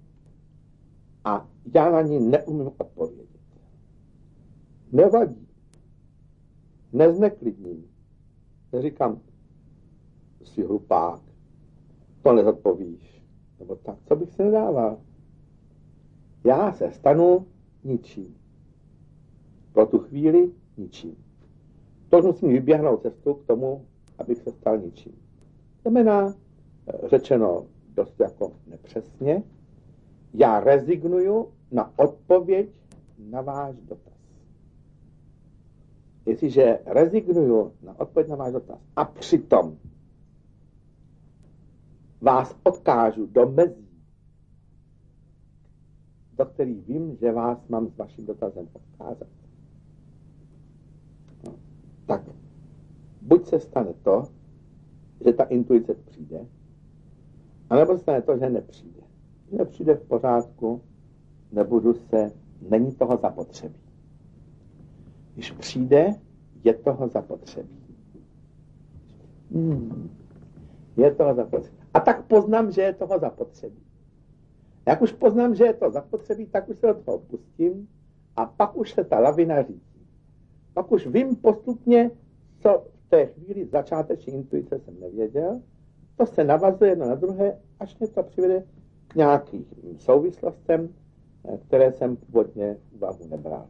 A já na ní neumím odpovědět. Nevadí. Nezneklidním. Neříkám, jsi hlupák, to nezodpovíš. Nebo tak, co bych se nedával. Já se stanu ničím. Pro tu chvíli ničím. To musím vyběhnout cestu k tomu, abych se stal ničím. Znamená, řečeno dost jako nepřesně, já rezignuju na odpověď na váš dotaz. Jestliže rezignuju na odpověď na váš dotaz a přitom vás odkážu do mezí, do kterých vím, že vás mám s vaším dotazem odkázat, no, tak buď se stane to, že ta intuice přijde, anebo se stane to, že nepřijde. Že nepřijde v pořádku, není toho zapotřebí. Když přijde, je toho zapotřebí. Je toho zapotřebí. A tak poznám, že je toho zapotřebí. Jak už poznám, že je to zapotřebí, tak už se do toho pustím a pak už se ta lavina řídí. Pak už vím postupně, co v té chvíli začáteční intuice jsem nevěděl, to se navazuje jedno na druhé, až mě to přivede k nějakým souvislostem, které jsem původně v úvahu nebral.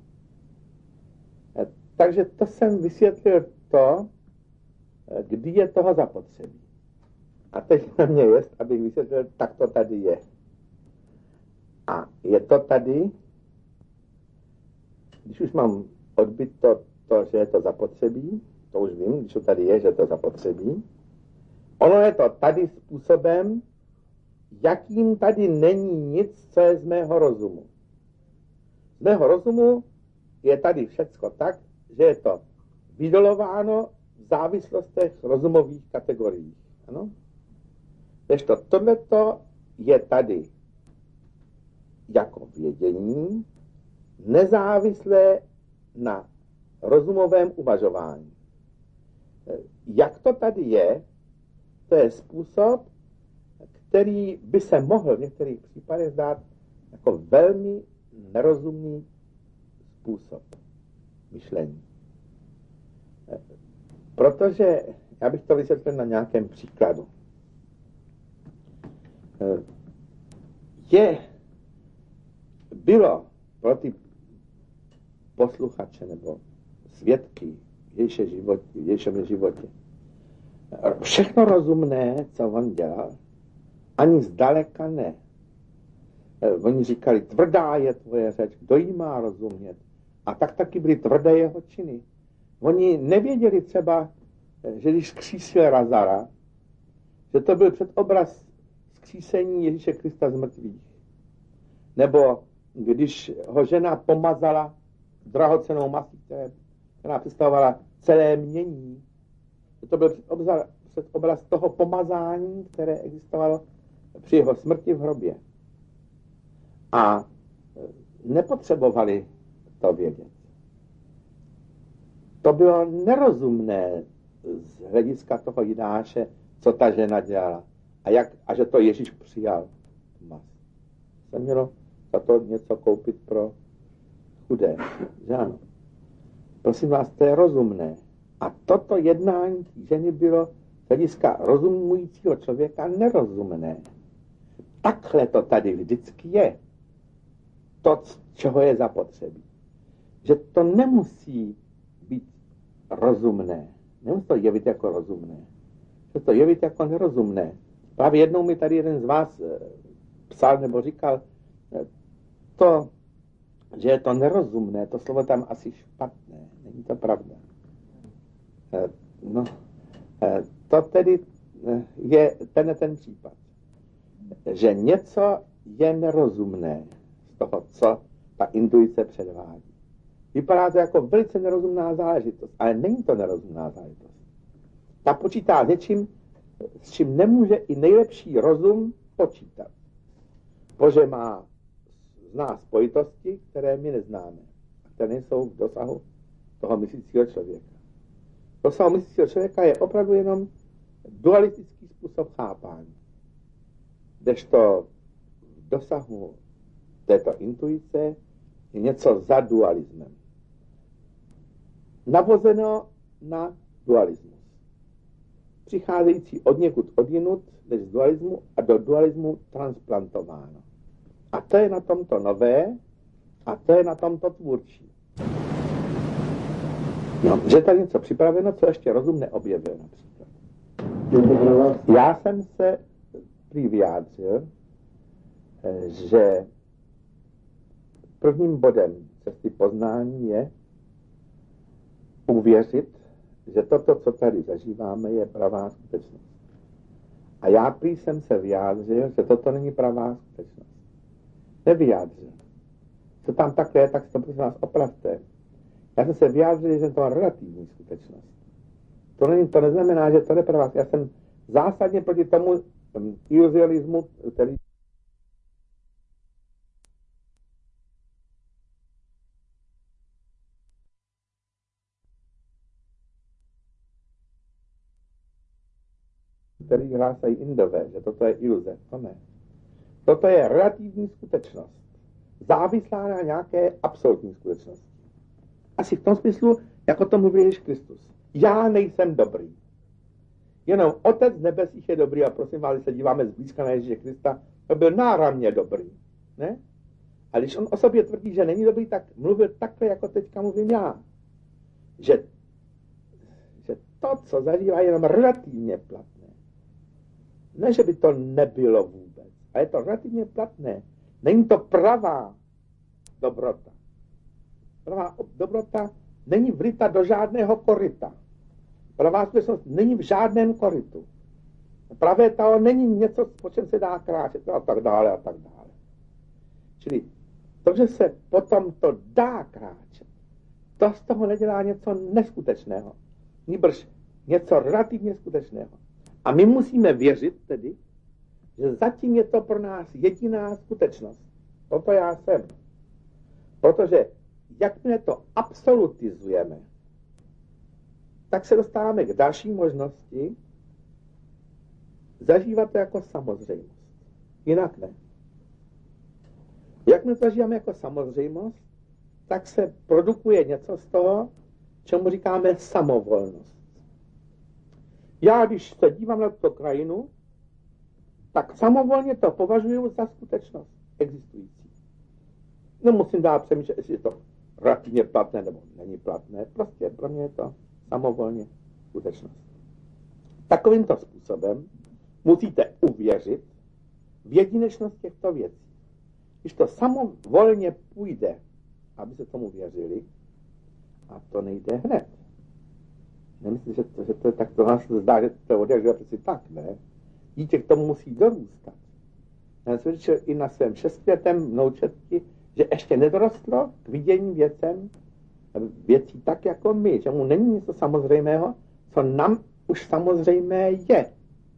Takže to jsem vysvětlil to, kdy je toho zapotřebí. A teď na mě jest, abych vysvětlil, tak to tady je. A je to tady, když už mám odbyt to, že je to zapotřebí, to už vím, když to tady je, že je to zapotřebí. Ono je to tady způsobem, jakým tady není nic, co je z mého rozumu. Z mého rozumu je tady všecko tak, že je to vydolováno v závislostech rozumových kategorií. Ano? Kdežto tohleto je tady jako vědění, nezávislé na rozumovém uvažování. Jak to tady je, to je způsob, který by se mohl v některých případech zdát jako velmi nerozumný způsob myšlení. Protože, já bych to vysvětlil na nějakém příkladu. Bylo pro ty posluchače nebo svědky v Ježíšově životě všechno rozumné, co on dělal, ani zdaleka ne. Oni říkali, tvrdá je tvoje řeč, kdo jí má rozumět. A tak taky byly tvrdé jeho činy. Oni nevěděli třeba, že když zkřísil Lazara, že to byl předobraz vzkřísení Ježíše Krista z mrtvých. Nebo když ho žena pomazala drahocennou masí, která představovala celé mění. To byl předobraz toho pomazání, které existovalo při jeho smrti v hrobě. A nepotřebovali to vědět. To bylo nerozumné z hlediska toho Jidáše, co ta žena dělala. A že to Ježíš přijal. Se mělo za to něco koupit pro chudé. Že ano. Prosím vás, to je rozumné. A toto jednání ženy bylo z hlediska rozumujícího člověka nerozumné. Takhle to tady vždycky je. To, čeho je zapotřebí. Že to nemusí být rozumné. Nemusí to jevit jako rozumné. Že to jevit jako nerozumné. Právě jednou mi tady jeden z vás psal nebo říkal, to, že je to nerozumné, to slovo tam asi špatné. Není to pravda. To tedy je ten případ. Že něco je nerozumné z toho, co ta intuice předvádí. Vypadá to jako velice nerozumná záležitost, ale není to nerozumná záležitost. Ta počítá s něčím, s čím nemůže i nejlepší rozum počítat. Bože zná spojitosti, které my neznáme, a které nejsou v dosahu toho myslícího člověka. Dosah myslícího člověka je opravdu jenom dualistický způsob chápání. Kdežto v dosahu této intuice je něco za dualismem. Navozeno na dualismus. Přicházející od někud odjinut z dualismu a do dualismu transplantováno. A to je na tomto nové a to je na tomto tvůrčí. No, že tady něco připraveno, co ještě rozum neobjevil například. Já jsem se vyjádřil, že prvním bodem cesty poznání je uvěřit, že toto, co tady zažíváme, je pravá skutečnost. A já prý jsem se vyjádřil, že toto není pravá skutečnost. Nevyjádřil. Co tam takhle je, tak to prosím vás opravte. Já jsem se vyjádřil, že je to relativní skutečnost. To neznamená, že to je pravá. Já jsem zásadně proti tomu iluzionismu, který hlásají Indové, že toto je iluze. To ne. Toto je relativní skutečnost. Závislá na nějaké absolutní skutečnosti. Asi v tom smyslu, jako to mluví Ježíš Kristus. Já nejsem dobrý. Jenom Otec nebesích je dobrý a prosím vás, když se díváme zblízka na Ježíše Krista, to byl náramně dobrý. Ne? A když on o sobě tvrdí, že není dobrý, tak mluvil takhle, jako teďka mluvím já. Že to, co zažívá, je jenom relativně platné. Ne, že by to nebylo vůbec, ale je to relativně platné. Není to pravá dobrota. Pravá dobrota není vryta do žádného koryta. Pravá skutečnost není v žádném korytu. Pravé Tao není něco, po čem se dá kráčet a tak dále a tak dále. Čili to, že se potom to dá kráčet, to z toho nedělá něco neskutečného. Nýbrž něco relativně skutečného. A my musíme věřit tedy, že zatím je to pro nás jediná skutečnost. Proto já jsem. Protože jakmile to absolutizujeme, tak se dostáváme k další možnosti zažívat to jako samozřejmost. Jinak ne. Jakmile to zažíváme jako samozřejmost, tak se produkuje něco z toho, čemu říkáme samovolnost. Já, když se dívám na tuto krajinu, tak samovolně to považuji za skutečnost existující. Nemusím dál přemýšlet, jestli je to relativně platné nebo není platné. Prostě pro mě je to samovolně skutečnost. Takovýmto způsobem musíte uvěřit v jedinečnost těchto věcí. Když to samovolně půjde, aby se tomu věřili, a to nejde hned. Nemyslím, že to je tak, to nás zdá, že to odehřuje přeci tak, ne? Dítě k tomu musí dorůstat. Já jsem slyšel i na svém 6letém vnoučetky, že ještě nedorostlo k vidění věcí tak jako my, že mu není něco samozřejmého, co nám už samozřejmé je.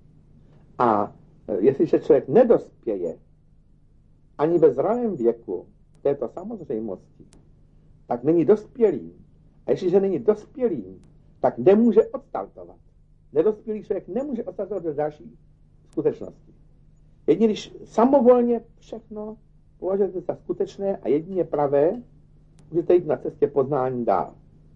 A jestliže člověk nedospěje ani ve zralém věku této samozřejmosti, tak není dospělým. A jestliže není dospělým, tak nemůže odstartovat. Nedospělý člověk nemůže odstartovat do další skutečnosti. Jedině když samovolně všechno považujete za skutečné a jedině pravé, můžete jít na cestě poznání dál.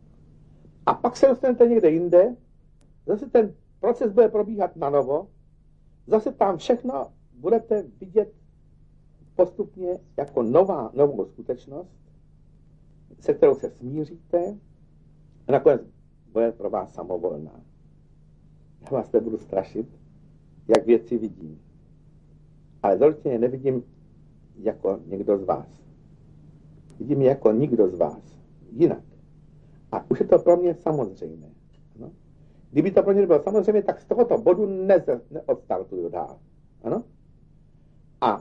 A pak se dostanete někde jinde, zase ten proces bude probíhat na novo, zase tam všechno budete vidět postupně jako novou skutečnost, se kterou se smíříte a nakonec bude pro vás samovolná. Já vás nebudu strašit, jak věci vidím. Ale založitě je nevidím jako někdo z vás. Vidím je jako nikdo z vás. Jinak. A už je to pro mě samozřejmé. Ano? Kdyby to pro mě bylo samozřejmé, tak z tohoto bodu neodstartuju dál. Ano? A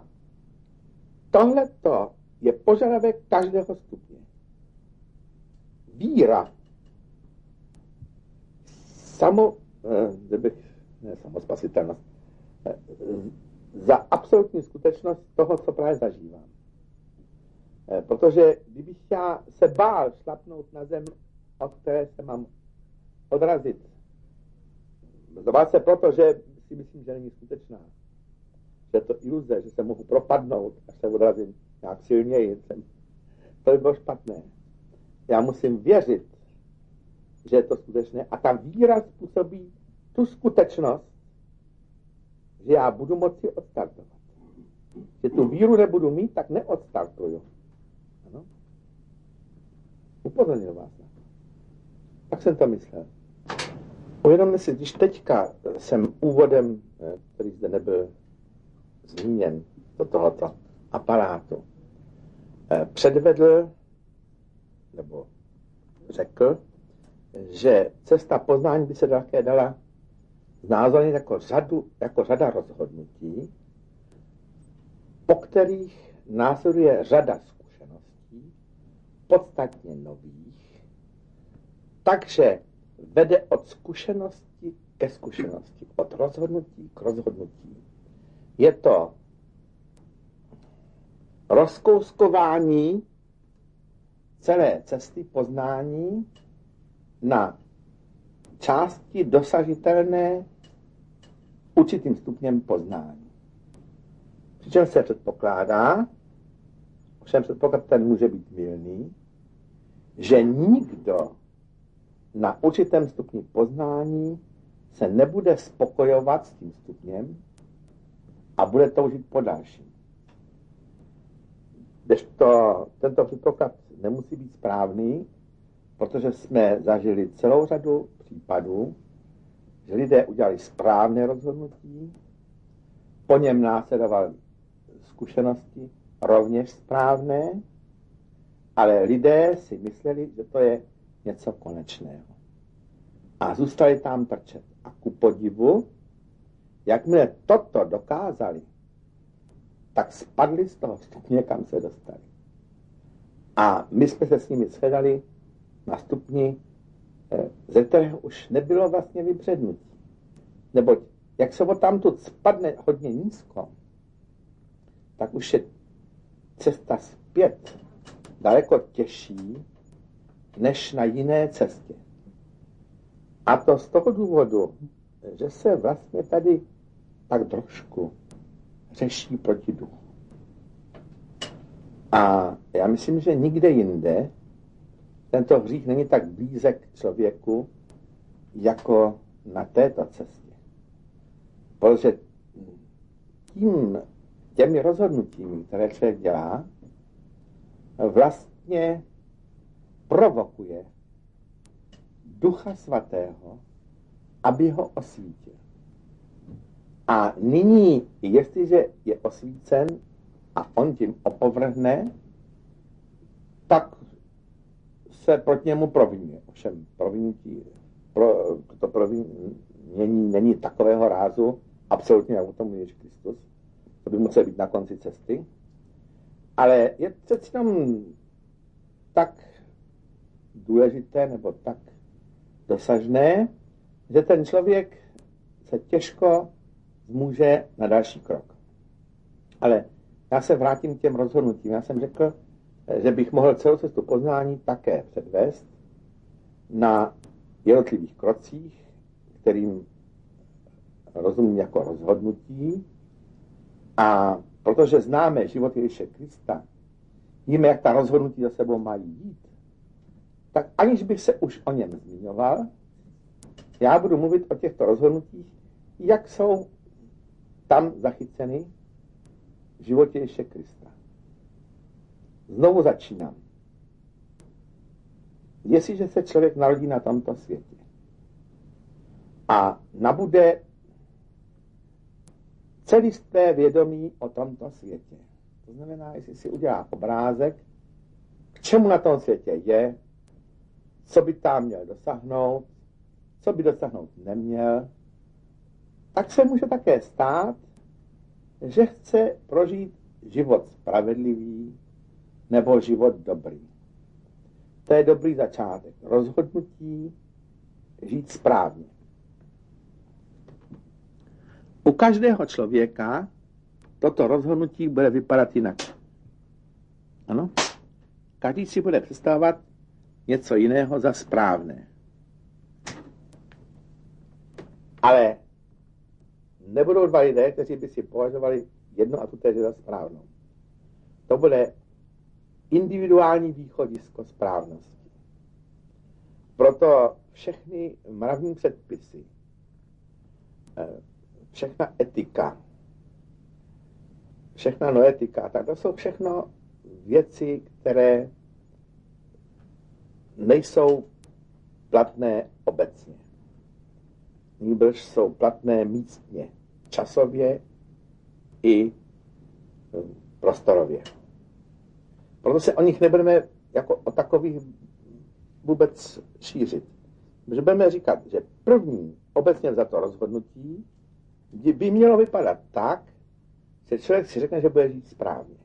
tohleto je požadavek každého stupně. Víra samospasitelnost za absolutní skutečnost toho, co právě zažívám. Protože kdybych já se bál šlapnout na zem, od které se mám odrazit, bál se proto, že si myslím, že není skutečná, že je to iluze, že se mohu propadnout, až se odrazím nějak silněji, to by bylo špatné. Já musím věřit, že je to skutečné a ta víra způsobí tu skutečnost, že já budu moci odstartovat. Že tu víru nebudu mít, tak neodstartuju. Ano? Upozornil vás na to. Tak jsem to myslel. Uvědomte si, když teďka jsem úvodem, který zde nebyl zmíněn do tohoto aparátu, předvedl, nebo řekl, že cesta poznání by se také dala znázornit jako řada rozhodnutí, po kterých následuje řada zkušeností, podstatně nových, takže vede od zkušenosti ke zkušenosti, od rozhodnutí k rozhodnutí. Je to rozkouskování celé cesty poznání na části dosažitelné určitým stupněm poznání. Přičemž se předpokládá, ovšem předpoklad ten může být mylný, že nikdo na určitém stupni poznání se nebude spokojovat s tím stupněm a bude toužit po dalším. Kdežto tento předpoklad nemusí být správný, protože jsme zažili celou řadu případů, že lidé udělali správné rozhodnutí, po něm následovaly zkušenosti rovněž správné, ale lidé si mysleli, že to je něco konečného. A zůstali tam trčet. A ku podivu jakmile toto dokázali, tak spadli z toho stupně, kam se dostali. A my jsme se s nimi shledali na stupni, ze kterého už nebylo vlastně vybřednutí. Neboť jak se odtamtud spadne hodně nízko, tak už je cesta zpět daleko těžší, než na jiné cestě. A to z toho důvodu, že se vlastně tady tak trošku řeší proti duchu. A já myslím, že nikde jinde tento hřích není tak blízek k člověku, jako na této cestě. Protože těmi rozhodnutími, které člověk dělá, vlastně provokuje Ducha Svatého, aby ho osvítil. A nyní, jestliže je osvícen a on tím opovrhne, tak se proti němu provinuje. Ovšem provinutí, to provinění není takového rázu, absolutně jak o tom Ježíš Kristus. To by muselo být na konci cesty. Ale je přeci jenom tak důležité nebo tak dosažné, že ten člověk se těžko zmůže na další krok. Ale já se vrátím k těm rozhodnutím. Já jsem řekl, že bych mohl celou cestu poznání také předvést na jednotlivých krocích, kterým rozumím jako rozhodnutí. A protože známe život Ježíše Krista, víme, jak ta rozhodnutí za sebou mají jít, tak aniž bych se už o něm zmiňoval, já budu mluvit o těchto rozhodnutích, jak jsou tam zachyceny v životě Ježíše Krista. Znovu začínám. Jestliže se člověk narodí na tomto světě a nabude celistvé vědomí o tomto světě, to znamená, jestli si udělá obrázek, k čemu na tom světě je, co by tam měl dosáhnout, co by dosáhnout neměl, tak se může také stát, že chce prožít život spravedlivý nebo život dobrý. To je dobrý začátek. Rozhodnutí žít správně. U každého člověka toto rozhodnutí bude vypadat jinak. Ano? Každý si bude představovat něco jiného za správné. Ale nebudou dva lidé, kteří by si považovali jedno a tutéž za správnou. To bude individuální východisko správnosti. Proto všechny mravní předpisy, všechna etika, všechna noetika, tak to jsou všechno věci, které nejsou platné obecně. Nýbrž jsou platné místně, časově i prostorově. Proto se o nich nebudeme jako o takových vůbec šířit. Protože budeme říkat, že první obecně za to rozhodnutí by mělo vypadat tak, že člověk si řekne, že bude žít správně.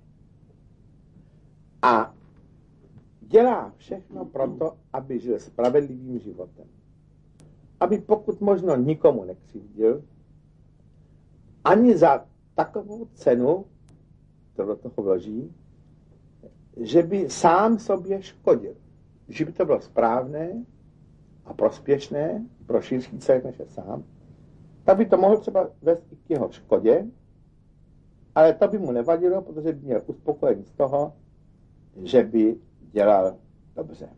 A dělá všechno proto, aby žil spravedlivým životem. Aby pokud možno nikomu nekřivdil, ani za takovou cenu, kterou do toho vloží, že by sám sobě škodil. Že by to bylo správné a prospěšné pro širší celek než je sám, tak by to mohlo třeba vést i k jeho škodě, ale to by mu nevadilo, protože by měl uspokojení z toho, že by dělal dobře.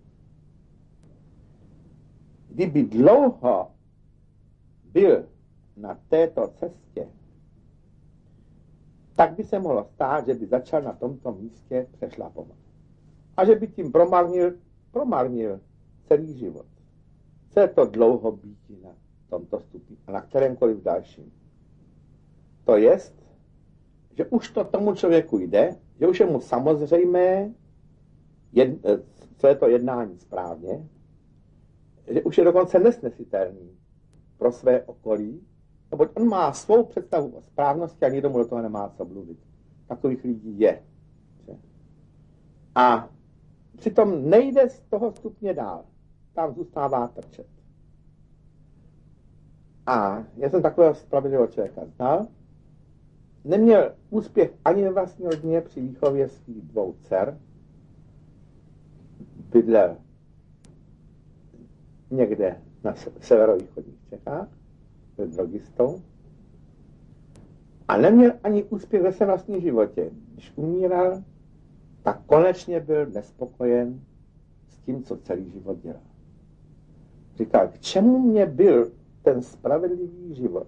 Kdyby dlouho byl na této cestě, tak by se mohlo stát, že by začal na tomto místě přešlapovat. A že by tím promarnil celý život. Co je to dlouho býti na tomto stupni a na kterémkoliv dalším? To jest, že už to tomu člověku jde, že už je mu samozřejmé, co je to jednání správně, že už je dokonce nesnesitelný pro své okolí, Neboť on má svou představu o správnosti a nikdo mu do toho nemá co mluvit. Takových lidí je. A přitom nejde z toho stupně dál. Tam zůstává trčet. A já jsem takového spravedlivého člověka znal. Neměl úspěch ani ve vlastní rodině při výchově svých 2 dcer. Bydlel někde na severovýchodních Čechách, byl drogistou. A neměl ani úspěch ve svém vlastním životě. Když umíral, tak konečně byl nespokojen s tím, co celý život dělal. Říkal, k čemu mě byl ten spravedlivý život,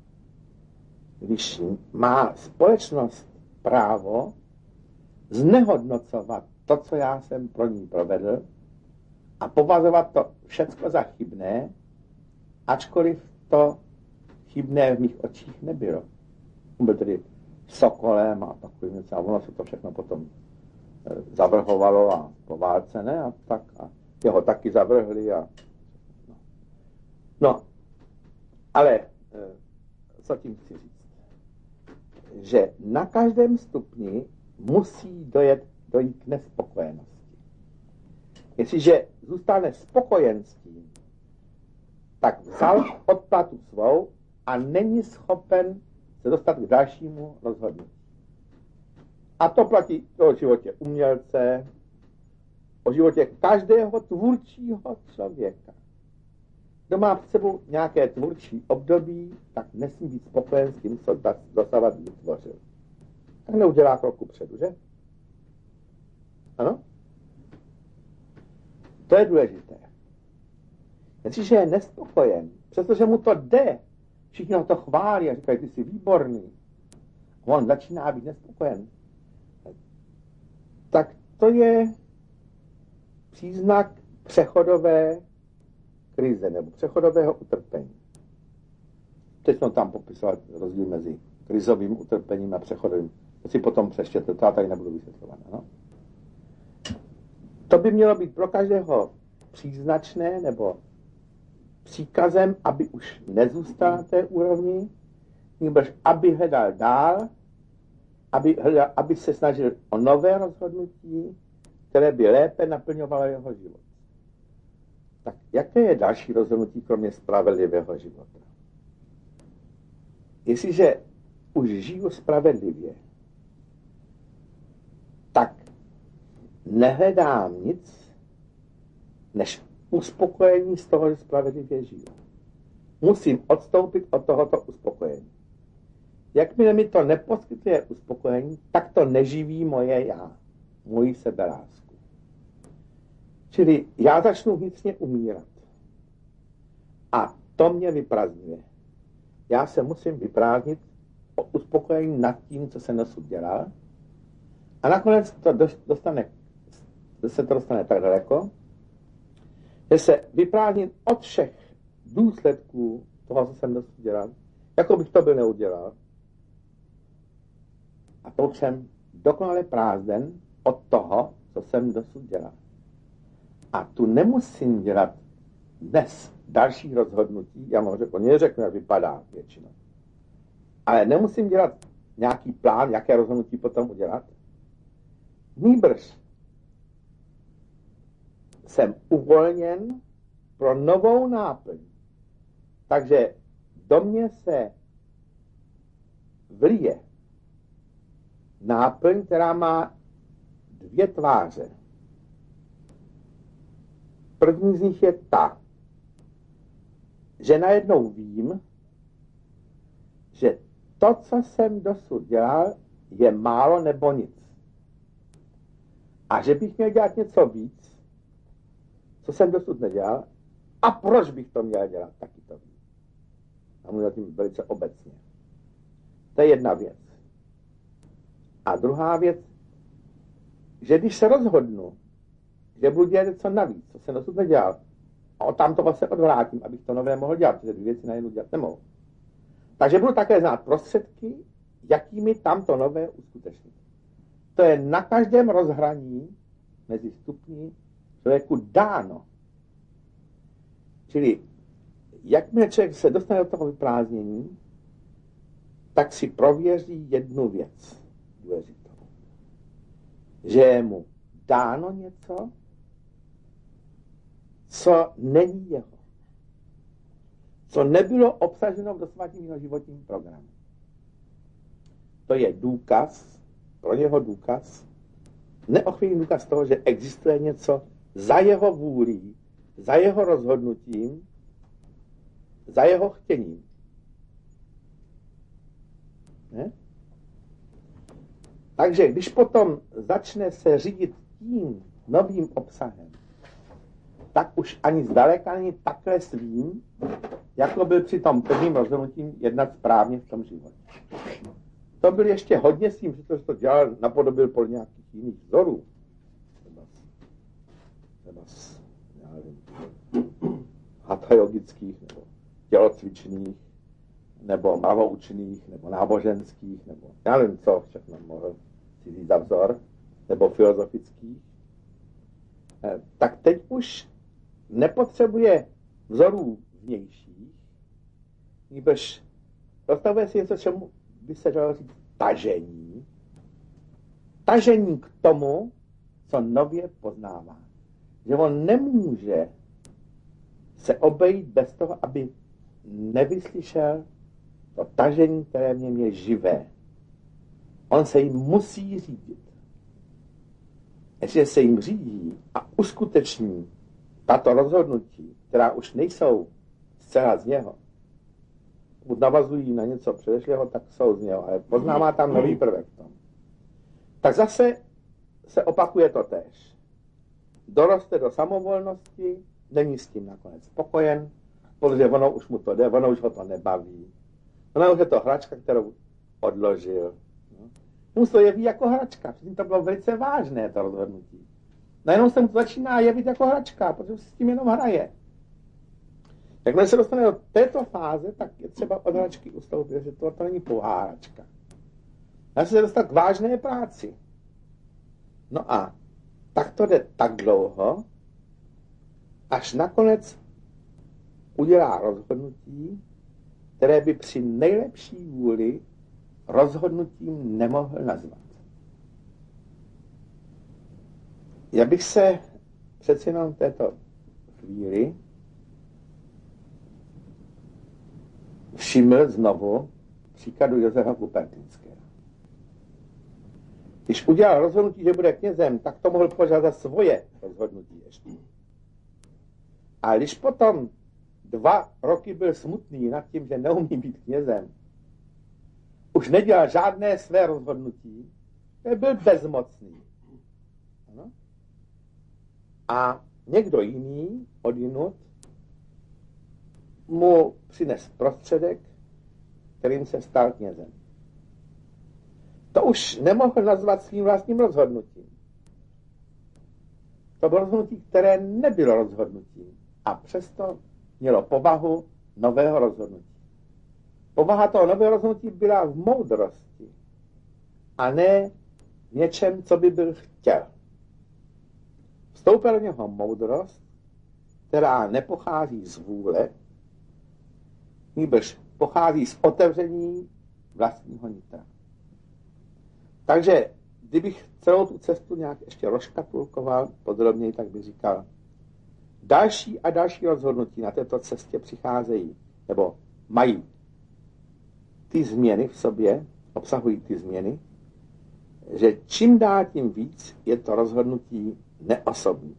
když má společnost právo znehodnocovat to, co já jsem pro ní provedl, a považovat to všecko za chybné, ačkoliv to chybné v mých očích nebylo. On byl tedy sokolem a takovým něco, a ono se to všechno potom zavrhovalo a po válce, ne? A tak. A jeho taky zavrhli a no. Ale co tím chci říct? Že na každém stupni musí dojít k nespokojenosti. Jestliže zůstane spokojen s tím, tak vzal odplatu svou a není schopen se dostat k dalšímu rozhodnutí. A to platí o životě umělce, o životě každého tvůrčího člověka. Kdo má před sebou nějaké tvůrčí období, tak nesmí být spokojen s tím, co dosávat vytvořil. Tak neudělá kroku předu, že? Ano? To je důležité. Jestliže je nespokojen, přestože mu to jde, všichni ho to chválí a říkají, ty jsi výborný, on začíná být nespokojen, tak to je příznak přechodové krize nebo přechodového utrpení. Teď jsem tam popisoval rozdíl mezi krizovým utrpením a přechodovým. To si potom přečtěte, to já tady nebudu vysvětlovat. No? To by mělo být pro každého příznačné nebo příkazem, aby už nezůstal na té úrovni, nebo aby hledal dál, aby se snažil o nové rozhodnutí, které by lépe naplňovalo jeho život. Tak jaké je další rozhodnutí, kromě spravedlivého života? Jestliže už žiju spravedlivě, tak nehledám nic, než uspokojení z toho, že spravedlivě žiju. Musím odstoupit od tohoto uspokojení. Jakmile mi to neposkytuje uspokojení, tak to neživí moje já, moji seberásku. Čili já začnu vnitřně umírat. A to mě vyprázdňuje. Já se musím vyprázdnit o uspokojení nad tím, co jsem dosud dělal. A nakonec se to dostane tak daleko, že se vyprázdnit od všech důsledků toho, co jsem dosud dělal, jako bych to byl neudělal. A to jsem dokonale prázdnen od toho, co jsem dosud dělal. A tu nemusím dělat dnes další rozhodnutí, já mu řeknu, jak vypadá většinou. Ale nemusím dělat nějaký plán, jaké rozhodnutí potom udělat. Nýbrž jsem uvolněn pro novou náplň. Takže do mě se vlije náplň, která má 2 tváře. První z nich je ta, že najednou vím, že to, co jsem dosud dělal, je málo nebo nic. A že bych měl dělat něco víc, co jsem dosud nedělal, a proč bych to měl dělat, taky to vím. A mluvím tím velice obecně. To je jedna věc. A druhá věc, že když se rozhodnu, že budu dělat něco navíc, co jsem dosud nedělal, a od tam toho se odvrátím, abych to nové mohl dělat, protože 2 věci najednou dělat nemohu. Takže budu také znát prostředky, jakými tamto nové uskutečnit. To je na každém rozhraní mezi stupni člověku dáno. Čili jakmile člověk se dostane do toho vyprázdnění, tak si prověří jednu věc důležitou. Že je mu dáno něco, co není jeho. Co nebylo obsaženo v dosavadním jeho životním programu. To je důkaz, pro něho důkaz, neochvějný důkaz toho, že existuje něco za jeho vůlí, za jeho rozhodnutím, za jeho chtěním. Ne? Takže když potom začne se řídit tím novým obsahem, tak už ani zdaleka není takhle svým, jako byl při tom prvním rozhodnutím jednat správně v tom životě. To byl ještě hodně svým, protože to dělal, napodobil podle nějakých jiných vzorů. Třeba hatha jogických, nebo tělocvičných, nebo mravoučných, nebo náboženských, nebo já nevím co všechno mohl si říct za vzor, nebo filozofických. Tak teď už nepotřebuje vzorů vnějších, nebož dostavuje si něco, čemu by se dalo říct tažení. Tažení k tomu, co nově poznává. Že on nemůže se obejít bez toho, aby nevyslyšel to tažení, které v něm je živé. On se jim musí řídit. Jestliže se jim řídí a uskuteční tato rozhodnutí, která už nejsou zcela z něho, pokud navazují na něco předešlého, tak jsou z něho, ale poznává tam nový prvek v tom. Tak zase se opakuje to též. Doroste do samovolnosti, není s tím nakonec spokojen, protože ono už mu to jde, ono už ho to nebaví. Ono už je to hračka, kterou odložil. Mu to jeví jako hračka, protože to bylo velice vážné, to rozhodnutí. Najednou se mu to začíná jevit jako hračka, protože s tím jenom hraje. Jakmile se dostane do této fáze, tak je třeba od hračky ustoupit, že to není pouhá hračka. Dá se dostat k vážné práci. No a tak to jde tak dlouho, až nakonec udělá rozhodnutí, které by při nejlepší vůli rozhodnutím nemohl nazvat. Já bych se přeci jenom v této chvíli všiml znovu příkladu Josefa Kupertinského. Když udělal rozhodnutí, že bude knězem, tak to mohl požádat za svoje rozhodnutí ještě. A když potom 2 roky byl smutný nad tím, že neumí být knězem, už nedělal žádné své rozhodnutí, byl bezmocný. Ano? A někdo jiný odjinud mu přines prostředek, kterým se stal knězem. To už nemohl nazvat svým vlastním rozhodnutím. To bylo rozhodnutí, které nebylo rozhodnutím a přesto mělo povahu nového rozhodnutí. Povaha toho nového rozhodnutí byla v moudrosti a ne v něčem, co by byl chtěl. Vstoupila do něho moudrost, která nepochází z vůle, nýbrž pochází z otevření vlastního nitra. Takže kdybych celou tu cestu nějak ještě rozkatulkoval podrobněji, tak bych říkal, další a další rozhodnutí na této cestě přicházejí, nebo mají ty změny v sobě, obsahují ty změny, že čím dál tím víc je to rozhodnutí neosobní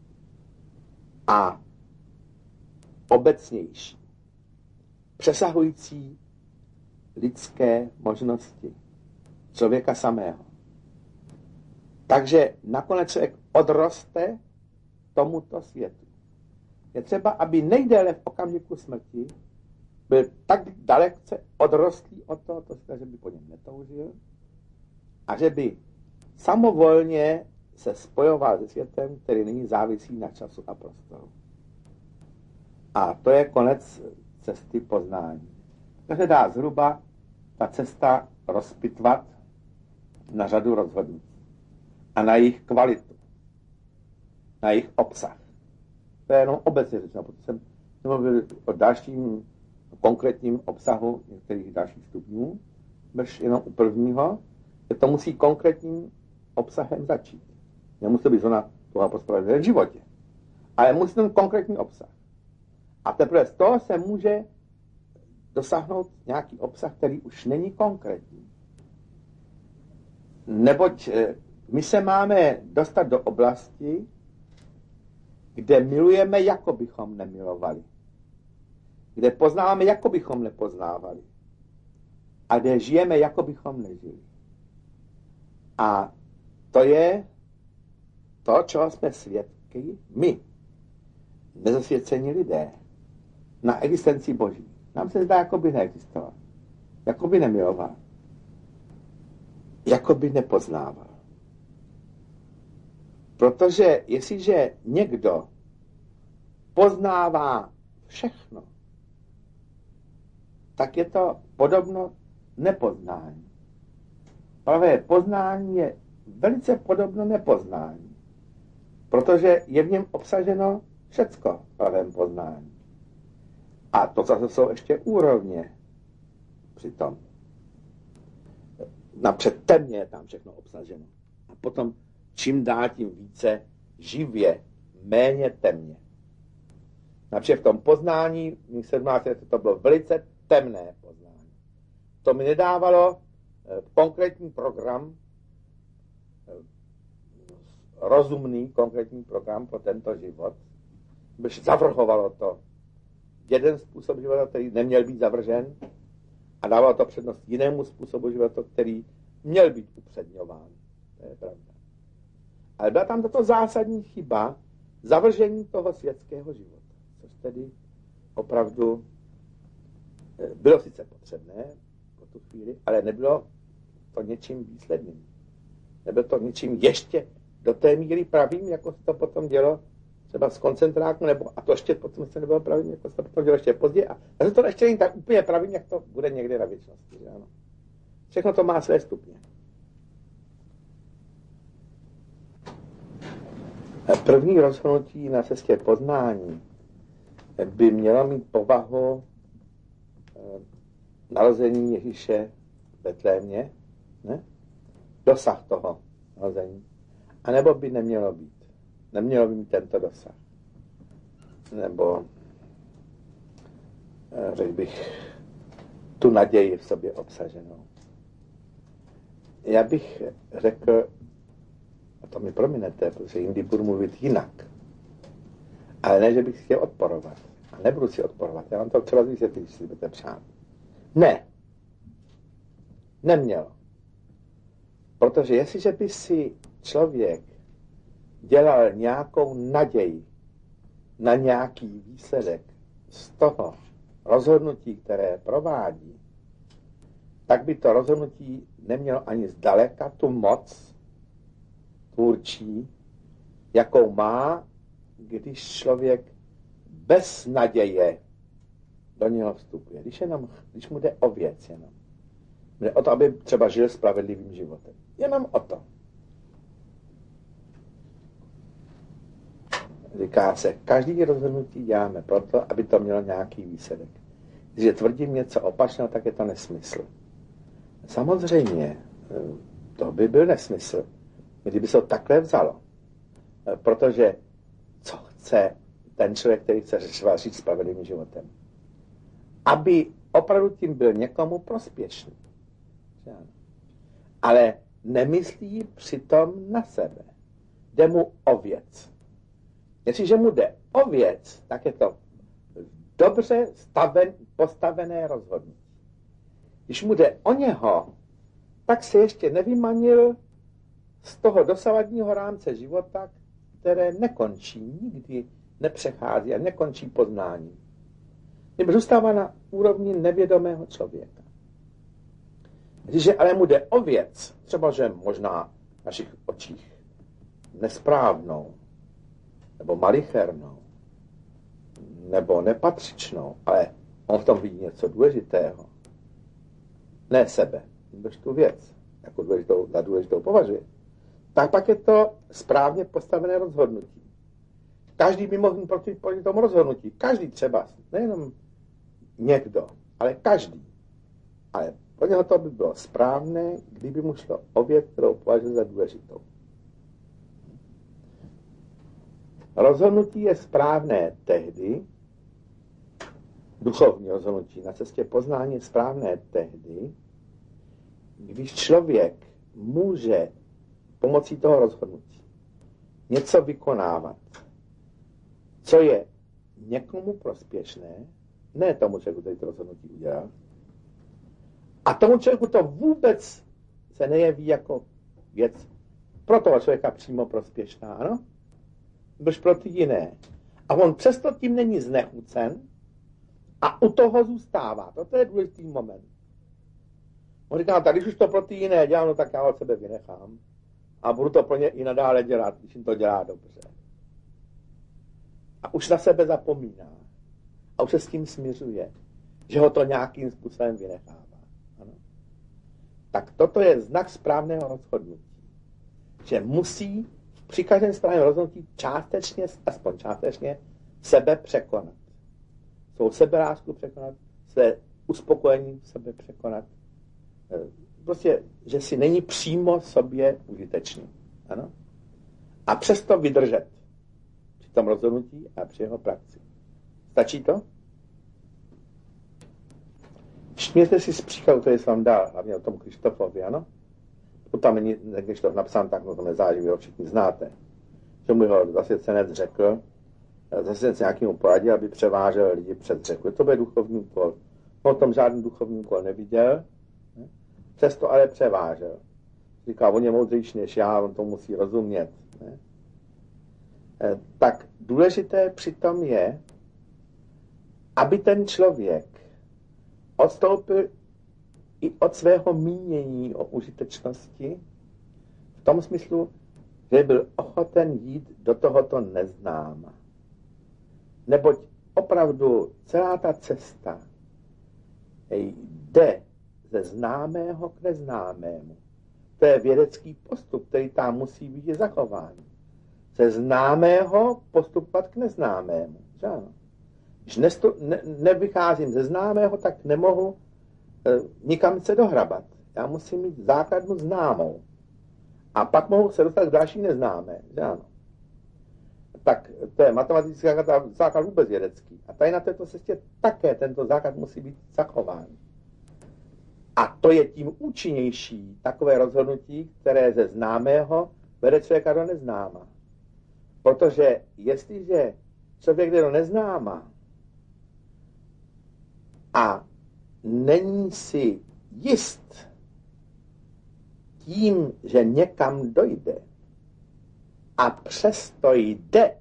a obecnější, přesahující lidské možnosti člověka samého. Takže nakonec člověk odroste tomuto světu. Je třeba, aby nejdéle v okamžiku smrti byl tak dalece odrostlý od tohoto světa, že by po něm netoužil a že by samovolně se spojoval se světem, který není závislý na času a prostoru. A to je konec cesty poznání. To se dá zhruba ta cesta rozpitvat na řadu rozhodnutí a na jejich kvalitu, na jejich obsah. To je jenom obecně řečeno, protože jsem mluvil o dalším konkrétním obsahu některých dalších stupňů, než jenom u prvního, že to musí konkrétním obsahem začít. Nemusí být zóna toho pospravedlivého v životě. Ale musí ten konkrétní obsah. A teprve z toho se může dosáhnout nějaký obsah, který už není konkrétní. Neboť my se máme dostat do oblasti, kde milujeme, jako bychom nemilovali. Kde poznáváme, jako bychom nepoznávali. A kde žijeme, jako bychom nežili. A to je to, čeho jsme svědky my, nezasvěcení lidé, na existenci Boží. Nám se zdá, jako by neexistoval. Jako by nemiloval. Jako by nepoznával. Protože jestliže někdo poznává všechno, tak je to podobno nepoznání. Pravé poznání je velice podobno nepoznání, protože je v něm obsaženo všecko v pravém poznání. A to zase jsou ještě úrovně přitom. Napřed temně je tam všechno obsaženo. A potom čím dál tím více živě, méně temně. Napřed v tom poznání, mých 17 let, to bylo velice temné poznání. To mi nedávalo konkrétní program, rozumný konkrétní program pro tento život. Byž zavrhovalo to jeden způsob života, který neměl být zavržen, a dávalo to přednost jinému způsobu života, který měl být upředňován. To je pravda. Ale byla tam tato zásadní chyba zavržení toho světského života, což tedy opravdu bylo sice potřebné po tu chvíli, ale nebylo to něčím výsledným. Nebylo to něčím ještě do té míry pravým, jako se to potom dělo třeba z koncentráku, nebo, a to ještě potom se nebylo pravým, jako se to potom dělo ještě později. A se to ještě není tak úplně pravým, jak to bude někde na věčnosti. Že ano? Všechno to má své stupně. První rozhodnutí na cestě poznání by mělo mít povahu narození Ježíše v Betlémě, ne? Dosah toho narození. A nebo by nemělo být. Nemělo by mít tento dosah. Nebo řekl bych tu naději v sobě obsaženou. Já bych řekl, a to mi prominete, protože jindy budu mluvit jinak. Ale ne, že bych si chtěl odporovat. A nebudu si odporovat. Já vám to třeba vysvětlit, když si budete přát. Ne. Nemělo. Protože jestliže by si člověk dělal nějakou naději na nějaký výsledek z toho rozhodnutí, které provádí, tak by to rozhodnutí nemělo ani zdaleka tu moc tvůrčí, jakou má, když člověk bez naděje do něho vstupuje. Když mu jde o věc jenom. Jde o to, aby třeba žil spravedlivým životem. Jenom o to. Říká se, každý rozhodnutí děláme proto, aby to mělo nějaký výsledek. Když tvrdím něco opačného, tak je to nesmysl. Samozřejmě, to by byl nesmysl, kdyby se to takhle vzalo. Protože co chce ten člověk, který chce žít spravedlivým životem? Aby opravdu tím byl někomu prospěšný. Ale nemyslí přitom na sebe. Jde mu o věc. Jestliže mu jde o věc, tak je to dobře postavené rozhodnutí. Když mu jde o něho, tak se ještě nevymanil z toho dosavadního rámce života, které nekončí, nikdy nepřechází a nekončí poznání. Nebo zůstává na úrovni nevědomého člověka. Když ale mu jde o věc, třeba že možná v našich očích nesprávnou, nebo malichernou, nebo nepatřičnou, ale on v tom vidí něco důležitého. Ne sebe, než tu věc, jako za důležitou považuje. Tak pak je to správně postavené rozhodnutí. Každý by mohl proti tomu rozhodnutí. Každý třeba, nejenom někdo, ale každý. Ale Pro něho to by bylo správné, kdyby mu šlo o věc, kterou považuje za důležitou. Rozhodnutí je správné tehdy, duchovní rozhodnutí na cestě poznání je správné tehdy, když člověk může pomocí toho rozhodnutí něco vykonávat, co je někomu prospěšné, ne tomu člověku, který to rozhodnutí udělal, a tomu člověku to vůbec se nejeví jako věc pro toho člověka přímo prospěšná, ano? Bož pro ty jiné. A on přesto tím není znechucen a u toho zůstává. Toto je důležitý moment. On říká, tak když už to pro ty jiné dělám, no tak já od sebe vynechám a budu to pro ně i nadále dělat, když jim to dělá dobře. A už na sebe zapomíná. A už se s tím směřuje, že ho to nějakým způsobem vynechává. Ano? Tak toto je znak správného rozhodnutí. Že musí při každém správném rozhodnutí částečně, aspoň částečně, sebe překonat. Svou seberásku překonat, své uspokojení sebe překonat. Prostě, že si není přímo sobě užitečný. Ano? A přesto vydržet při tom rozhodnutí a při jeho praxi. Stačí to? Všimněte si z příkladu, který jsem vám dal, hlavně o tom Krištofovi, ano? To tam není Krištof napsán, tak to nezáleží, vy ho všichni znáte. Že mu ho zasvěcenec řekl, zasvěcenec nějakému poradil, aby převážel lidi před řeku. To bude duchovní úkol. On o tom žádný duchovní úkol neviděl, ne? Přesto ale převážel. Říká, on je moudřejší než já, on to musí rozumět. Ne? Tak důležité přitom je, aby ten člověk odstoupil i od svého mínění o užitečnosti v tom smyslu, že byl ochoten jít do tohoto neznáma. Neboť opravdu celá ta cesta jde ze známého k neznámému. To je vědecký postup, který tam musí být zachován. Ze známého postupovat k neznámému. Že ano? Když nevycházím ze známého, tak nemohu nikam se dohrabat. Já musím mít základnu známou. A pak mohu se dostat k další neznámé. Že ano? Tak to je matematický základ vůbec vědecký. A tady na této cestě také tento základ musí být zachován. A to je tím účinnější takové rozhodnutí, které ze známého vede člověka do neznáma. Protože jestliže člověk jde do neznáma a není si jist tím, že někam dojde a přesto jde,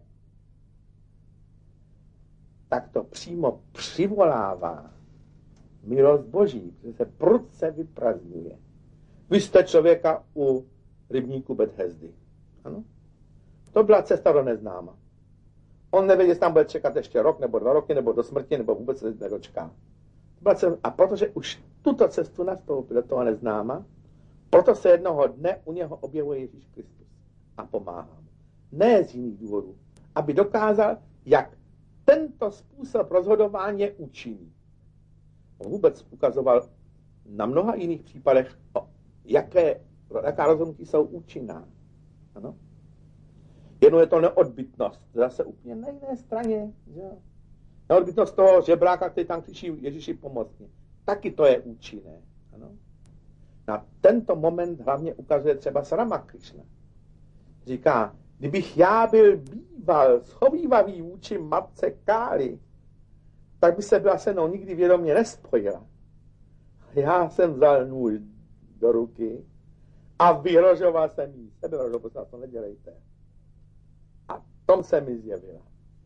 tak to přímo přivolává milost Boží, protože se prudce vyprazdňuje. Vy jste člověka u rybníku Bethesdy. Ano? To byla cesta do neznáma. On nevěděl, jestli tam bude čekat ještě rok, nebo 2 roky, nebo do smrti, nebo vůbec se nedočká. A protože už tuto cestu nastoupil do toho neznáma, proto se jednoho dne u něho objevuje Ježíš Kristus a pomáhá mu. Ne z jiných důvodů. Aby dokázal, jak tento způsob rozhodování je účinný. On vůbec ukazoval na mnoha jiných případech, jaká rozhodnutí jsou účinná. Ano? Jednou je to neodbytnost. Zase úplně na jiné straně. Že? Neodbytnost toho žebráka, který tam křičí Ježíši pomocně. Taky to je účinné. Ano? Na tento moment hlavně ukazuje třeba Ramakrishna. Říká, kdybych já byl býval schovívavý vůči matce Káli, tak by se byla se mnou nikdy vědomě nespojila. Já jsem vzal nůž do ruky a vyhrožoval jsem jí. Sebevyhrožoval, prosím vás, to nedělejte. A tom se mi zjevila.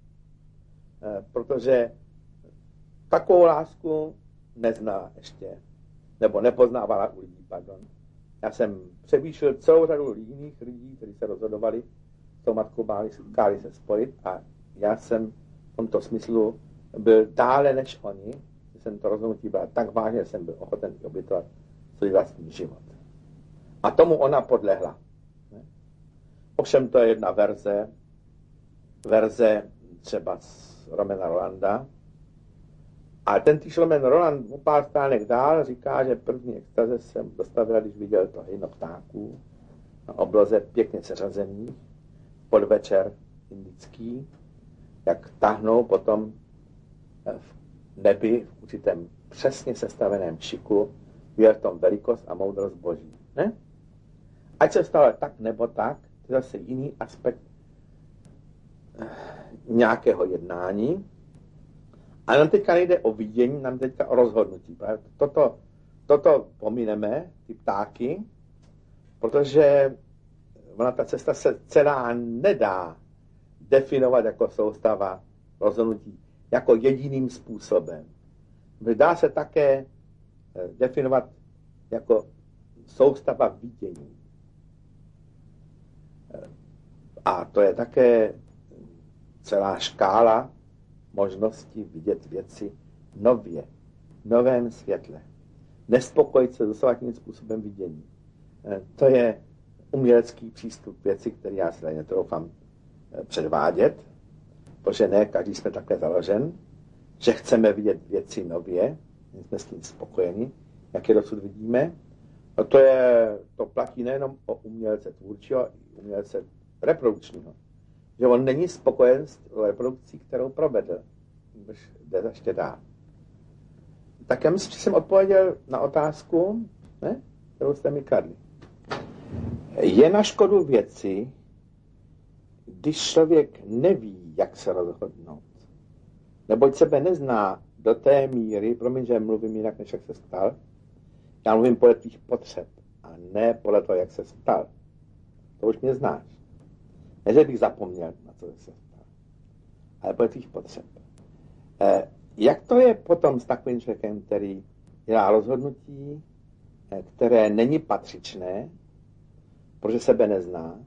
Protože takovou lásku neznala ještě. Nebo nepoznávala u lidí, pardon. Já jsem převýšil celou řadu jiných lidí, kteří se rozhodovali s tou matkou Káli se spojit a já jsem v tomto smyslu byl dále než oni, že jsem to rozhodnutí bral tak vážně, že jsem byl ochoten obětovat svůj vlastní život. A tomu ona podlehla. Ovšem to je jedna verze třeba z Romana Rolanda, A ten týšlomen Roland o pár stránek dál říká, že první extaze jsem dostavil, když viděl to hejno ptáků na obloze pěkně seřazených, podvečer indický, jak tahnou potom v nebi v určitém přesně sestaveném šiku, je v tom velikost a moudrost Boží. Ne? Ať se stalo tak nebo tak, to je zase jiný aspekt nějakého jednání. A nám teďka nejde o vidění, nám teďka o rozhodnutí. Toto pomineme, ty ptáky, protože ona ta cesta se celá nedá definovat jako soustava rozhodnutí, jako jediným způsobem. Dá se také definovat jako soustava vidění. A to je také celá škála možnosti vidět věci nově, v novém světle. Nespokojit se dosavadním způsobem vidění. To je umělecký přístup k věci, který já si tady netroufám předvádět, protože ne každý jsme takhle založen, že chceme vidět věci nově, jsme s tím spokojeni, jak je dosud vidíme. A to platí nejenom o umělce tvůrčího, ale i umělce reprodukčního. Že on není spokojen s reprodukcí, kterou provedl, když jde ještě dál. Tak já myslím, že jsem odpověděl na otázku, ne? Kterou jste mi kladli. Je na škodu věci, když člověk neví, jak se rozhodnout. Neboť sebe nezná do té míry, promiň, že mluvím jinak, než jak se stal, já mluvím podle tvých potřeb a ne podle toho, jak se stal. To už mě znáš. Ne, že bych zapomněl, na co se stal, ale podle tvých potřeb. Jak to je potom s takovým člověkem, který dělá rozhodnutí, které není patřičné, protože sebe nezná?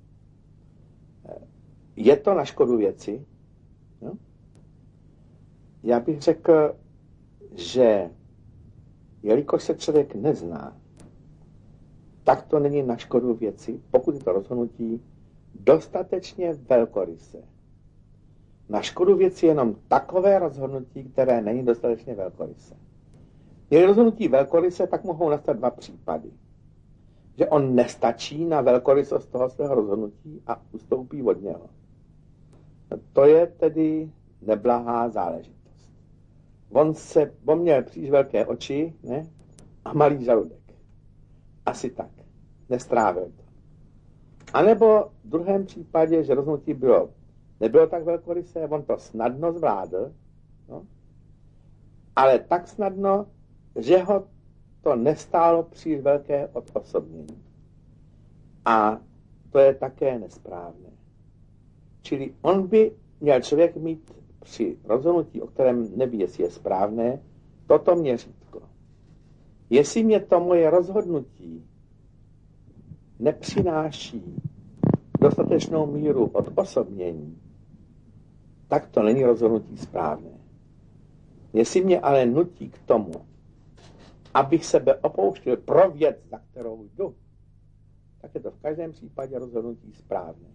Je to na škodu věci? No? Já bych řekl, že jelikož se člověk nezná, tak to není na škodu věci, pokud je to rozhodnutí dostatečně velkoryse. Na škodu věci je jenom takové rozhodnutí, které není dostatečně velkoryse. Je rozhodnutí velkoryse, tak mohou nastat dva případy. Že on nestačí na velkorysost toho svého rozhodnutí a ustoupí od něho. To je tedy neblahá záležitost. On měl příliš velké oči, ne? A malý žaludek. Asi tak. Nestrávil to. A nebo v druhém případě, že rozhodnutí nebylo tak velkorysé, on to snadno zvládl, no? Ale tak snadno, že ho to nestálo příliš velké odosobnění. A to je také nesprávné. Čili on by měl člověk mít při rozhodnutí, o kterém neví, jestli je správné, toto měřítko. Jestli mě to moje rozhodnutí nepřináší dostatečnou míru odosobnění, tak to není rozhodnutí správné. Jestli mě ale nutí k tomu, abych sebe opouštěl pro věc, za kterou jdu, tak je to v každém případě rozhodnutí správné.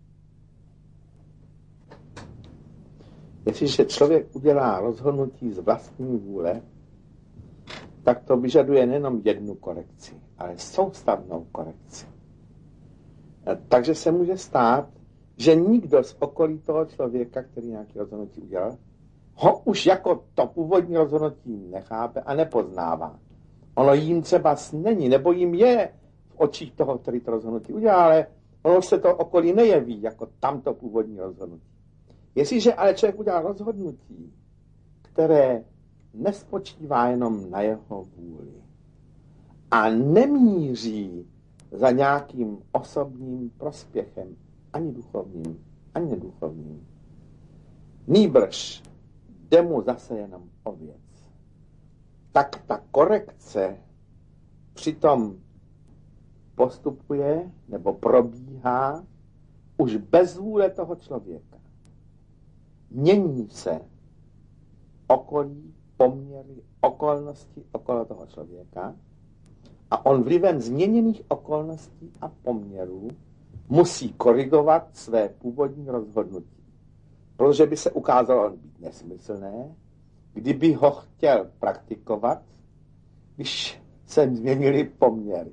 Jestliže člověk udělá rozhodnutí z vlastní vůle, tak to vyžaduje nejenom jednu korekci, ale soustavnou korekci. Takže se může stát, že nikdo z okolí toho člověka, který nějaké rozhodnutí udělal, ho už jako to původní rozhodnutí nechápe a nepoznává. Ono jim třeba není, nebo jim je v očích toho, který to rozhodnutí udělal, ale ono se to okolí nejeví jako tamto původní rozhodnutí. Jestliže ale člověk udělal rozhodnutí, které nespočívá jenom na jeho vůli a nemíří za nějakým osobním prospěchem, ani duchovním, ani neduchovním, nýbrž jde mu zase jenom o věc, tak ta korekce přitom postupuje nebo probíhá už bez vůle toho člověka. Mění se okolí, poměry, okolnosti okolo toho člověka a on vlivem změněných okolností a poměrů musí korigovat své původní rozhodnutí. Protože by se ukázalo být nesmyslné, kdyby ho chtěl praktikovat, když se změnily poměry.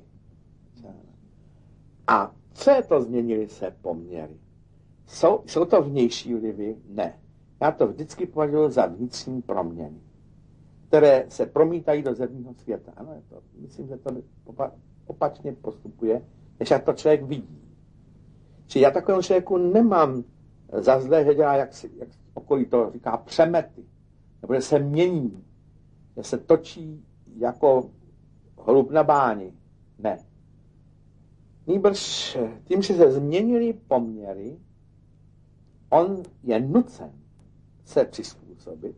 A co je to změnily se poměry? Jsou to vnější vlivy? Ne. Já to vždycky považuji za vnitřní proměny, které se promítají do zemního světa. Ano, myslím, že to opačně postupuje, než jak to člověk vidí. Či já takovému člověku nemám za zlé, že dělá, jak okolí to říká, přemety, nebo že se mění, že se točí jako holub na báni. Ne. Nýbrž tím, že se změnily poměry, on je nucen se přizpůsobit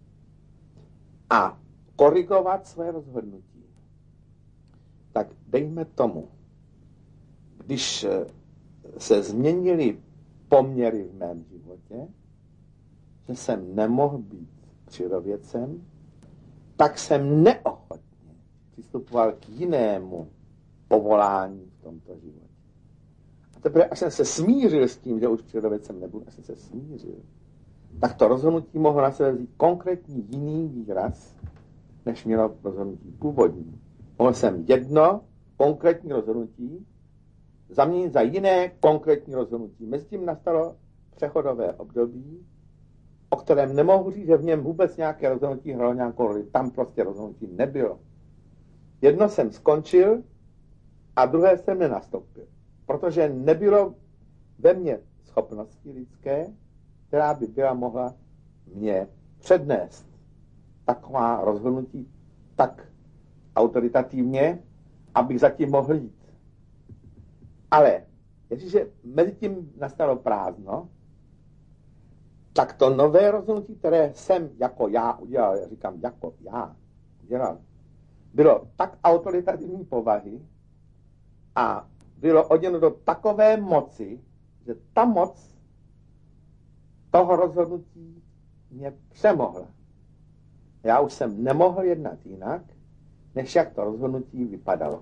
a korigovat své rozhodnutí. Tak dejme tomu, když se změnily poměry v mém životě, že jsem nemohl být přírodovědcem, tak jsem neochotně přistupoval k jinému povolání v tomto životě. A teprve, až jsem se smířil s tím, že už přírodovědcem nebudu, až jsem se smířil, tak to rozhodnutí mohlo na sebe vzít konkrétní jiný výraz, než mělo rozhodnutí původní. Mohl jsem jedno konkrétní rozhodnutí zaměnit za jiné konkrétní rozhodnutí. Mezitím nastalo přechodové období, o kterém nemohu říct, že v něm vůbec nějaké rozhodnutí hralo nějakou roli. Tam prostě rozhodnutí nebylo. Jedno jsem skončil a druhé jsem nenastoupil. Protože nebylo ve mně schopnosti lidské, která by byla mohla mě přednést taková rozhodnutí tak autoritativně, abych zatím mohl jít. Ale jestliže mezi tím nastalo prázdno, tak to nové rozhodnutí, které jsem jako já udělal, já říkám jako já udělal, bylo tak autoritativní povahy a bylo oděno do takové moci, že ta moc toho rozhodnutí mě přemohla. Já už jsem nemohl jednat jinak, než jak to rozhodnutí vypadalo.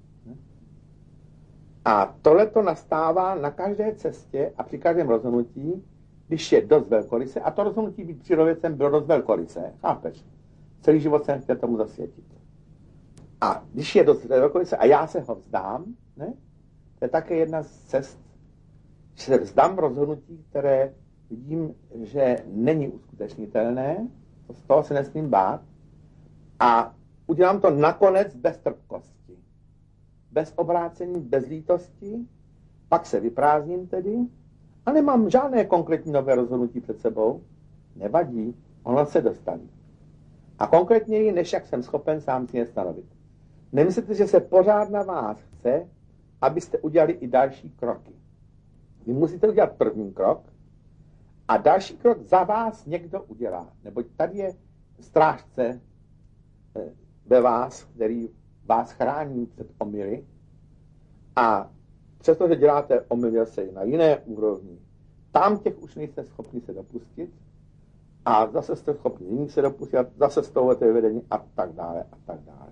A tohle to nastává na každé cestě a při každém rozhodnutí, když je dost velkoryse, a to rozhodnutí být přírodovědcem bylo dost velkoryse, chápeš? Celý život jsem chtěl tomu zasvětit. A když je dost velkoryse a já se ho vzdám, ne? To je také jedna z cest, že se vzdám rozhodnutí, které vidím, že není uskutečnitelné, z toho se nesmím bát, a udělám to nakonec bez trpkosti, bez obrácení, bez lítosti, pak se vyprázdním tedy a nemám žádné konkrétní nové rozhodnutí před sebou. Nevadí, ono se dostaví. A konkrétněji, než jak jsem schopen sám si je stanovit. Nemyslíte, že se pořád na vás chce, abyste udělali i další kroky. Vy musíte udělat první krok a další krok za vás někdo udělá. Neboť tady je strážce ve vás, který vás chrání před omyly, a přestože děláte omyly se na jiné úrovni, tam těch už nejste schopni se dopustit a zase jste schopni jiných se dopustit a zase stoujete vedení a tak dále a tak dále.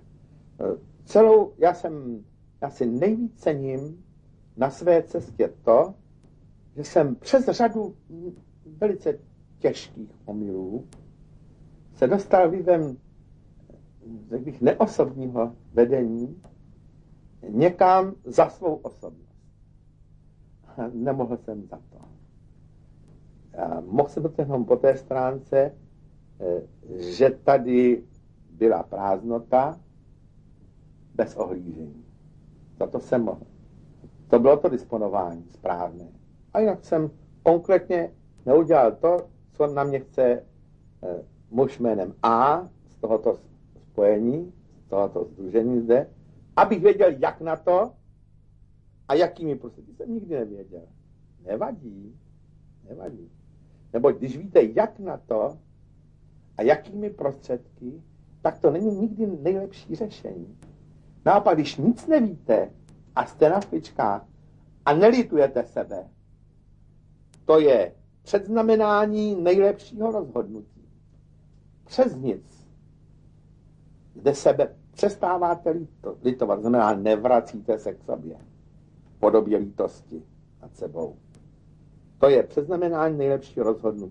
Já si nejvíc cením na své cestě to, že jsem přes řadu velice těžkých omylů se dostal vlivem, řekl bych, neosobního vedení někam za svou osobnost. Nemohl jsem za to. Mohl jsem to jenom po té stránce, že tady byla prázdnota bez ohlížení. Za to jsem mohl. To bylo to disponování správné. A jinak jsem konkrétně neudělal to, co na mě chce muž jménem A z tohoto spojení, z tohoto sdružení zde, abych věděl, jak na to a jakými prostředky. Jsem nikdy nevěděl. Nevadí. Nebo když víte, jak na to a jakými prostředky, tak to není nikdy nejlepší řešení. Naopak, když nic nevíte a jste na špičkách a nelitujete sebe, to je předznamenání nejlepšího rozhodnutí. Přes nic, kde sebe přestáváte litovat, znamená nevracíte se k sobě v podobě lítosti nad sebou. To je předznamenání nejlepšího rozhodnutí.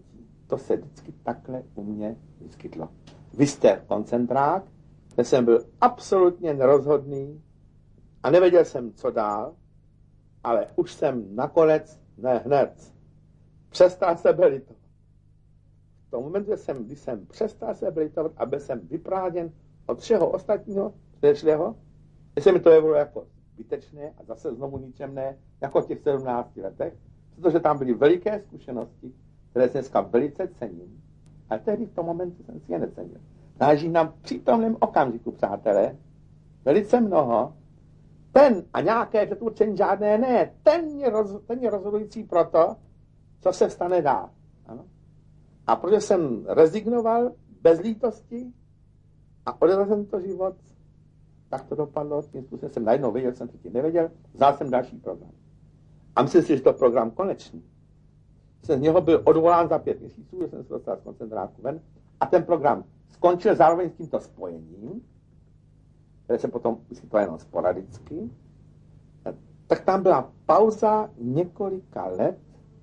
to se vždycky takhle u mě vyskytlo. Vy jste koncentrák, kde jsem byl absolutně nerozhodný a nevěděl jsem, co dál, ale už jsem nakonec, ne hned, přestal sebe litovat. V tom momentu, když jsem přestal sebe litovat a byl jsem vypráděn od všeho ostatního předešlého, jestli mi to jevilo jako zbytečné a zase znovu ničemné, jako v těch 17 letech, protože tam byly veliké zkušenosti, které dneska velice cením, ale tehdy v tom momentu jsem si je necenil. Záleží nám v přítomném okamžiku, přátelé, velice mnoho, ten a nějaké předurčení žádné ne, ten je rozhodující pro to, co se stane dál. Ano? A protože jsem rezignoval bez lítosti a odedal jsem to život, tak to dopadlo, tím způsobem jsem najednou věděl, jsem to nevěděl, vzal jsem další program. A myslím si, že to program konečný. Jsem z něho byl odvolán za 5 měsíců, že jsem se dostal z koncentráku ven a ten program skončil zároveň s tímto spojením, které se potom vyskytlo jenom sporadicky, tak tam byla pauza několika let,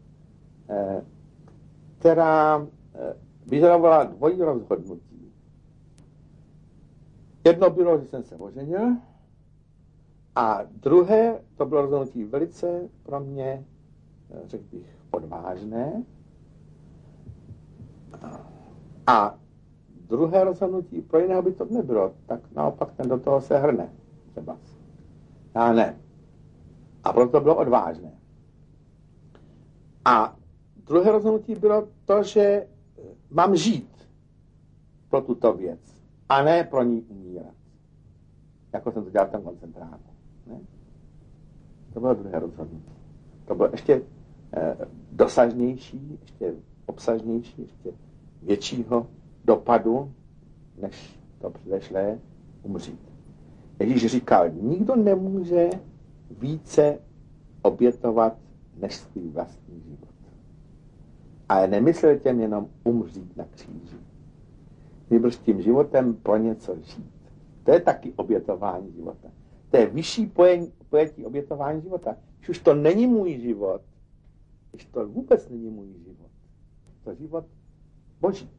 která vyžadovala dvojí rozhodnutí. Jedno bylo, že jsem se oženil, a druhé, to bylo rozhodnutí velice pro mě, řekl bych, odvážné. A druhé rozhodnutí pro jiného by to nebylo, tak naopak ten do toho se hrne. Třeba. Já ne. A proto to bylo odvážné. A druhé rozhodnutí bylo to, že mám žít pro tuto věc a ne pro ní umírat. Jako jsem to dělal v tom koncentráku. Ne? To bylo druhé rozhodnutí. To bylo ještě dosažnější, ještě obsažnější, ještě většího dopadu, než to předešlé umřít. Ježíš říkal, nikdo nemůže více obětovat než svůj vlastní život. Ale nemyslel těm jenom umřít na kříži. Byl s tím životem pro něco žít. To je taky obětování života. To je vyšší pojetí obětování života. Když už to není můj život, když to vůbec není můj život, to život Boží.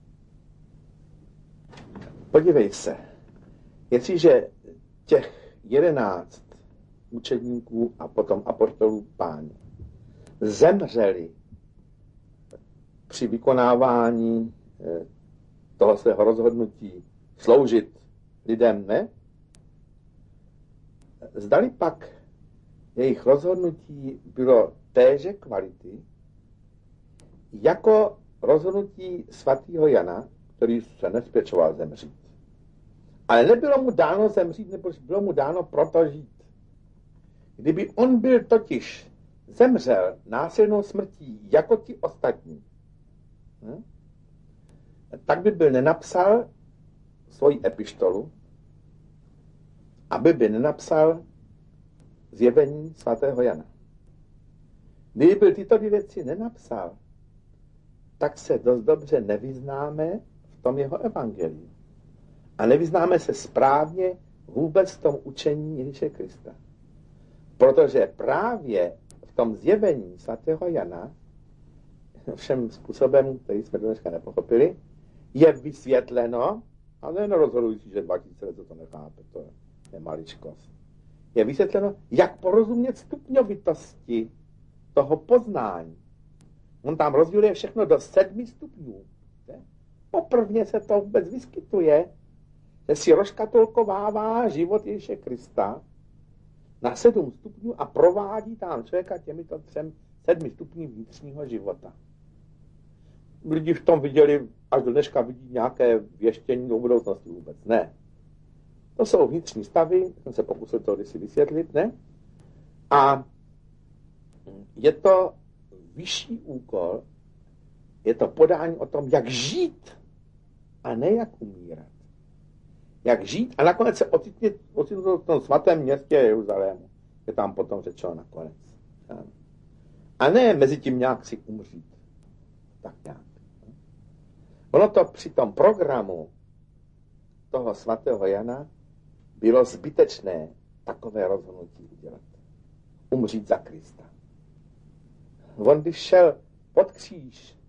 Podívej se, jestliže těch 11 učedníků a potom apoštolů Páně zemřeli při vykonávání toho svého rozhodnutí sloužit lidem, ne? Zdali pak jejich rozhodnutí bylo téže kvality, jako rozhodnutí svatého Jana, který se nespěčoval zemřít. Ale nebylo mu dáno zemřít, nebo bylo mu dáno proto žít. Kdyby on byl totiž zemřel násilnou smrtí jako ti ostatní, tak by byl nenapsal svoji epištolu, aby by nenapsal zjevení svatého Jana. Kdyby byl tyto dvě věci nenapsal, tak se dost dobře nevyznáme v tom jeho evangeliu. A nevyznáme se správně vůbec v tom učení Ježíše Krista. Protože právě v tom zjevení svatého Jana, všem způsobem, který jsme dneska nepochopili, je vysvětleno, ale nejen rozhodující, že 2000 let to nechápe, to je maličkost. Je vysvětleno, jak porozumět stupňovitosti toho poznání. On tam rozděluje všechno do 7 stupňů. Poprvně se to vůbec vyskytuje, že si rozkatolkovává život Ježíše Krista na 7 stupňů a provádí tam člověka těmito 7 stupňů vnitřního života. Lidi v tom viděli, až do dneška vidí nějaké věštění do budoucnosti vůbec. Ne. To jsou vnitřní stavy, jsem se pokusil to kdysi vysvětlit, ne? A je to vyšší úkol, je to podání o tom, jak žít a ne jak umírat. Jak žít a nakonec se ocitnout v tom svatém městě Jeruzalému, je tam potom řečeno nakonec. A ne mezi tím nějak si umřít. Tak nějak. Ono to při tom programu toho svatého Jana bylo zbytečné takové rozhodnutí udělat. Umřít za Krista. On když šel pod kříž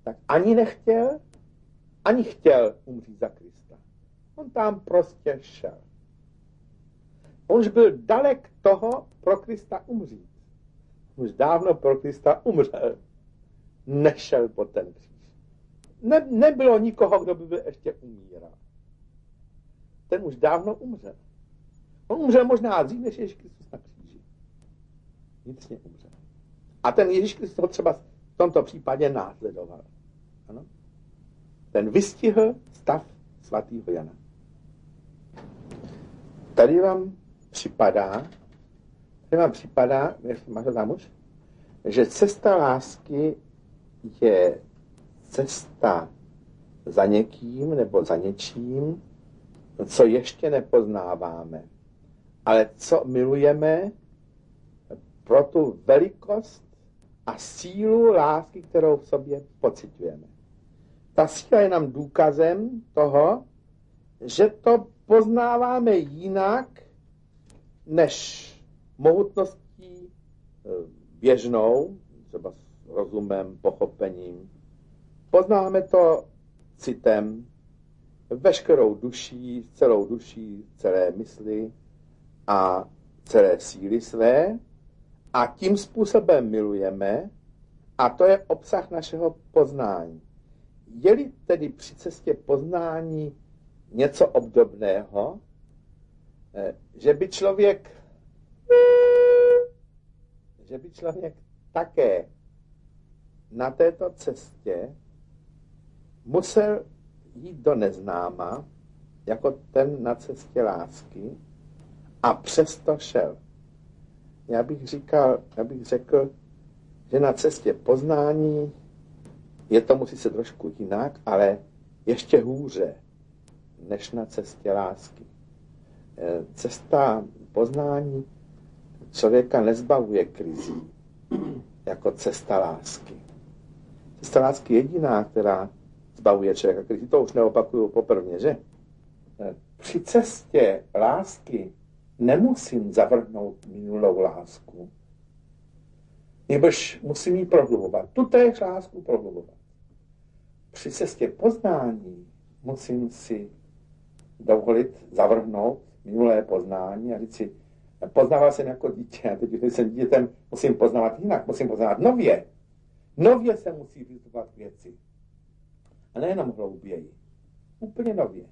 tak ani nechtěl, ani chtěl umřít za Krista. On tam prostě šel. On už byl dalek toho pro Krista umřít. Už dávno pro Krista umřel. Nešel po ten kříž. Nebylo nikoho, kdo by byl ještě umíral. Ten už dávno umřel. On umřel možná dřív, než Ježíš Kristus na kříži. Vnitřně umřel. A ten Ježíš Kristus ho třeba v tomto případě následoval. Ano? Ten vystihl stav svatého Jana. Tady vám připadá, máš to tam už, že cesta lásky je cesta za někým nebo za něčím, co ještě nepoznáváme, ale co milujeme pro tu velikost a sílu lásky, kterou v sobě pociťujeme. Ta síla je nám důkazem toho, že to poznáváme jinak než mohutností běžnou, třeba s rozumem, pochopením. Poznáme to citem, veškerou duší, celé mysli a celé síly své a tím způsobem milujeme a to je obsah našeho poznání. Je-li tedy při cestě poznání něco obdobného, že by člověk také na této cestě musel jít do neznáma, jako ten na cestě lásky, a přesto šel. Já bych řekl, že na cestě poznání je tomu sice trošku jinak, ale ještě hůře, než na cestě lásky. Cesta poznání člověka nezbavuje krizí, jako cesta lásky. Cesta lásky je jediná, která zbavuje člověka krizí. To už neopakuju poprvně, že? Při cestě lásky nemusím zavrhnout minulou lásku, nebož musím ji prohlubovat. Tutéž lásku prohlubovat. Při cestě poznání musím si dovolit zavrhnout minulé poznání a říct si, poznával jsem jako dítě a teď, když jsem dítětem, musím poznávat jinak, musím poznávat nově. Nově se musí vystupovat věci. A nejenom hlouběji. Úplně nově.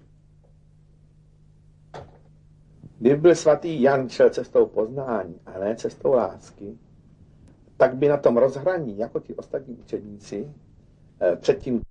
Kdyby byl svatý Jan šel cestou poznání a ne cestou lásky, tak by na tom rozhraní, jako ti ostatní učedníci, předtím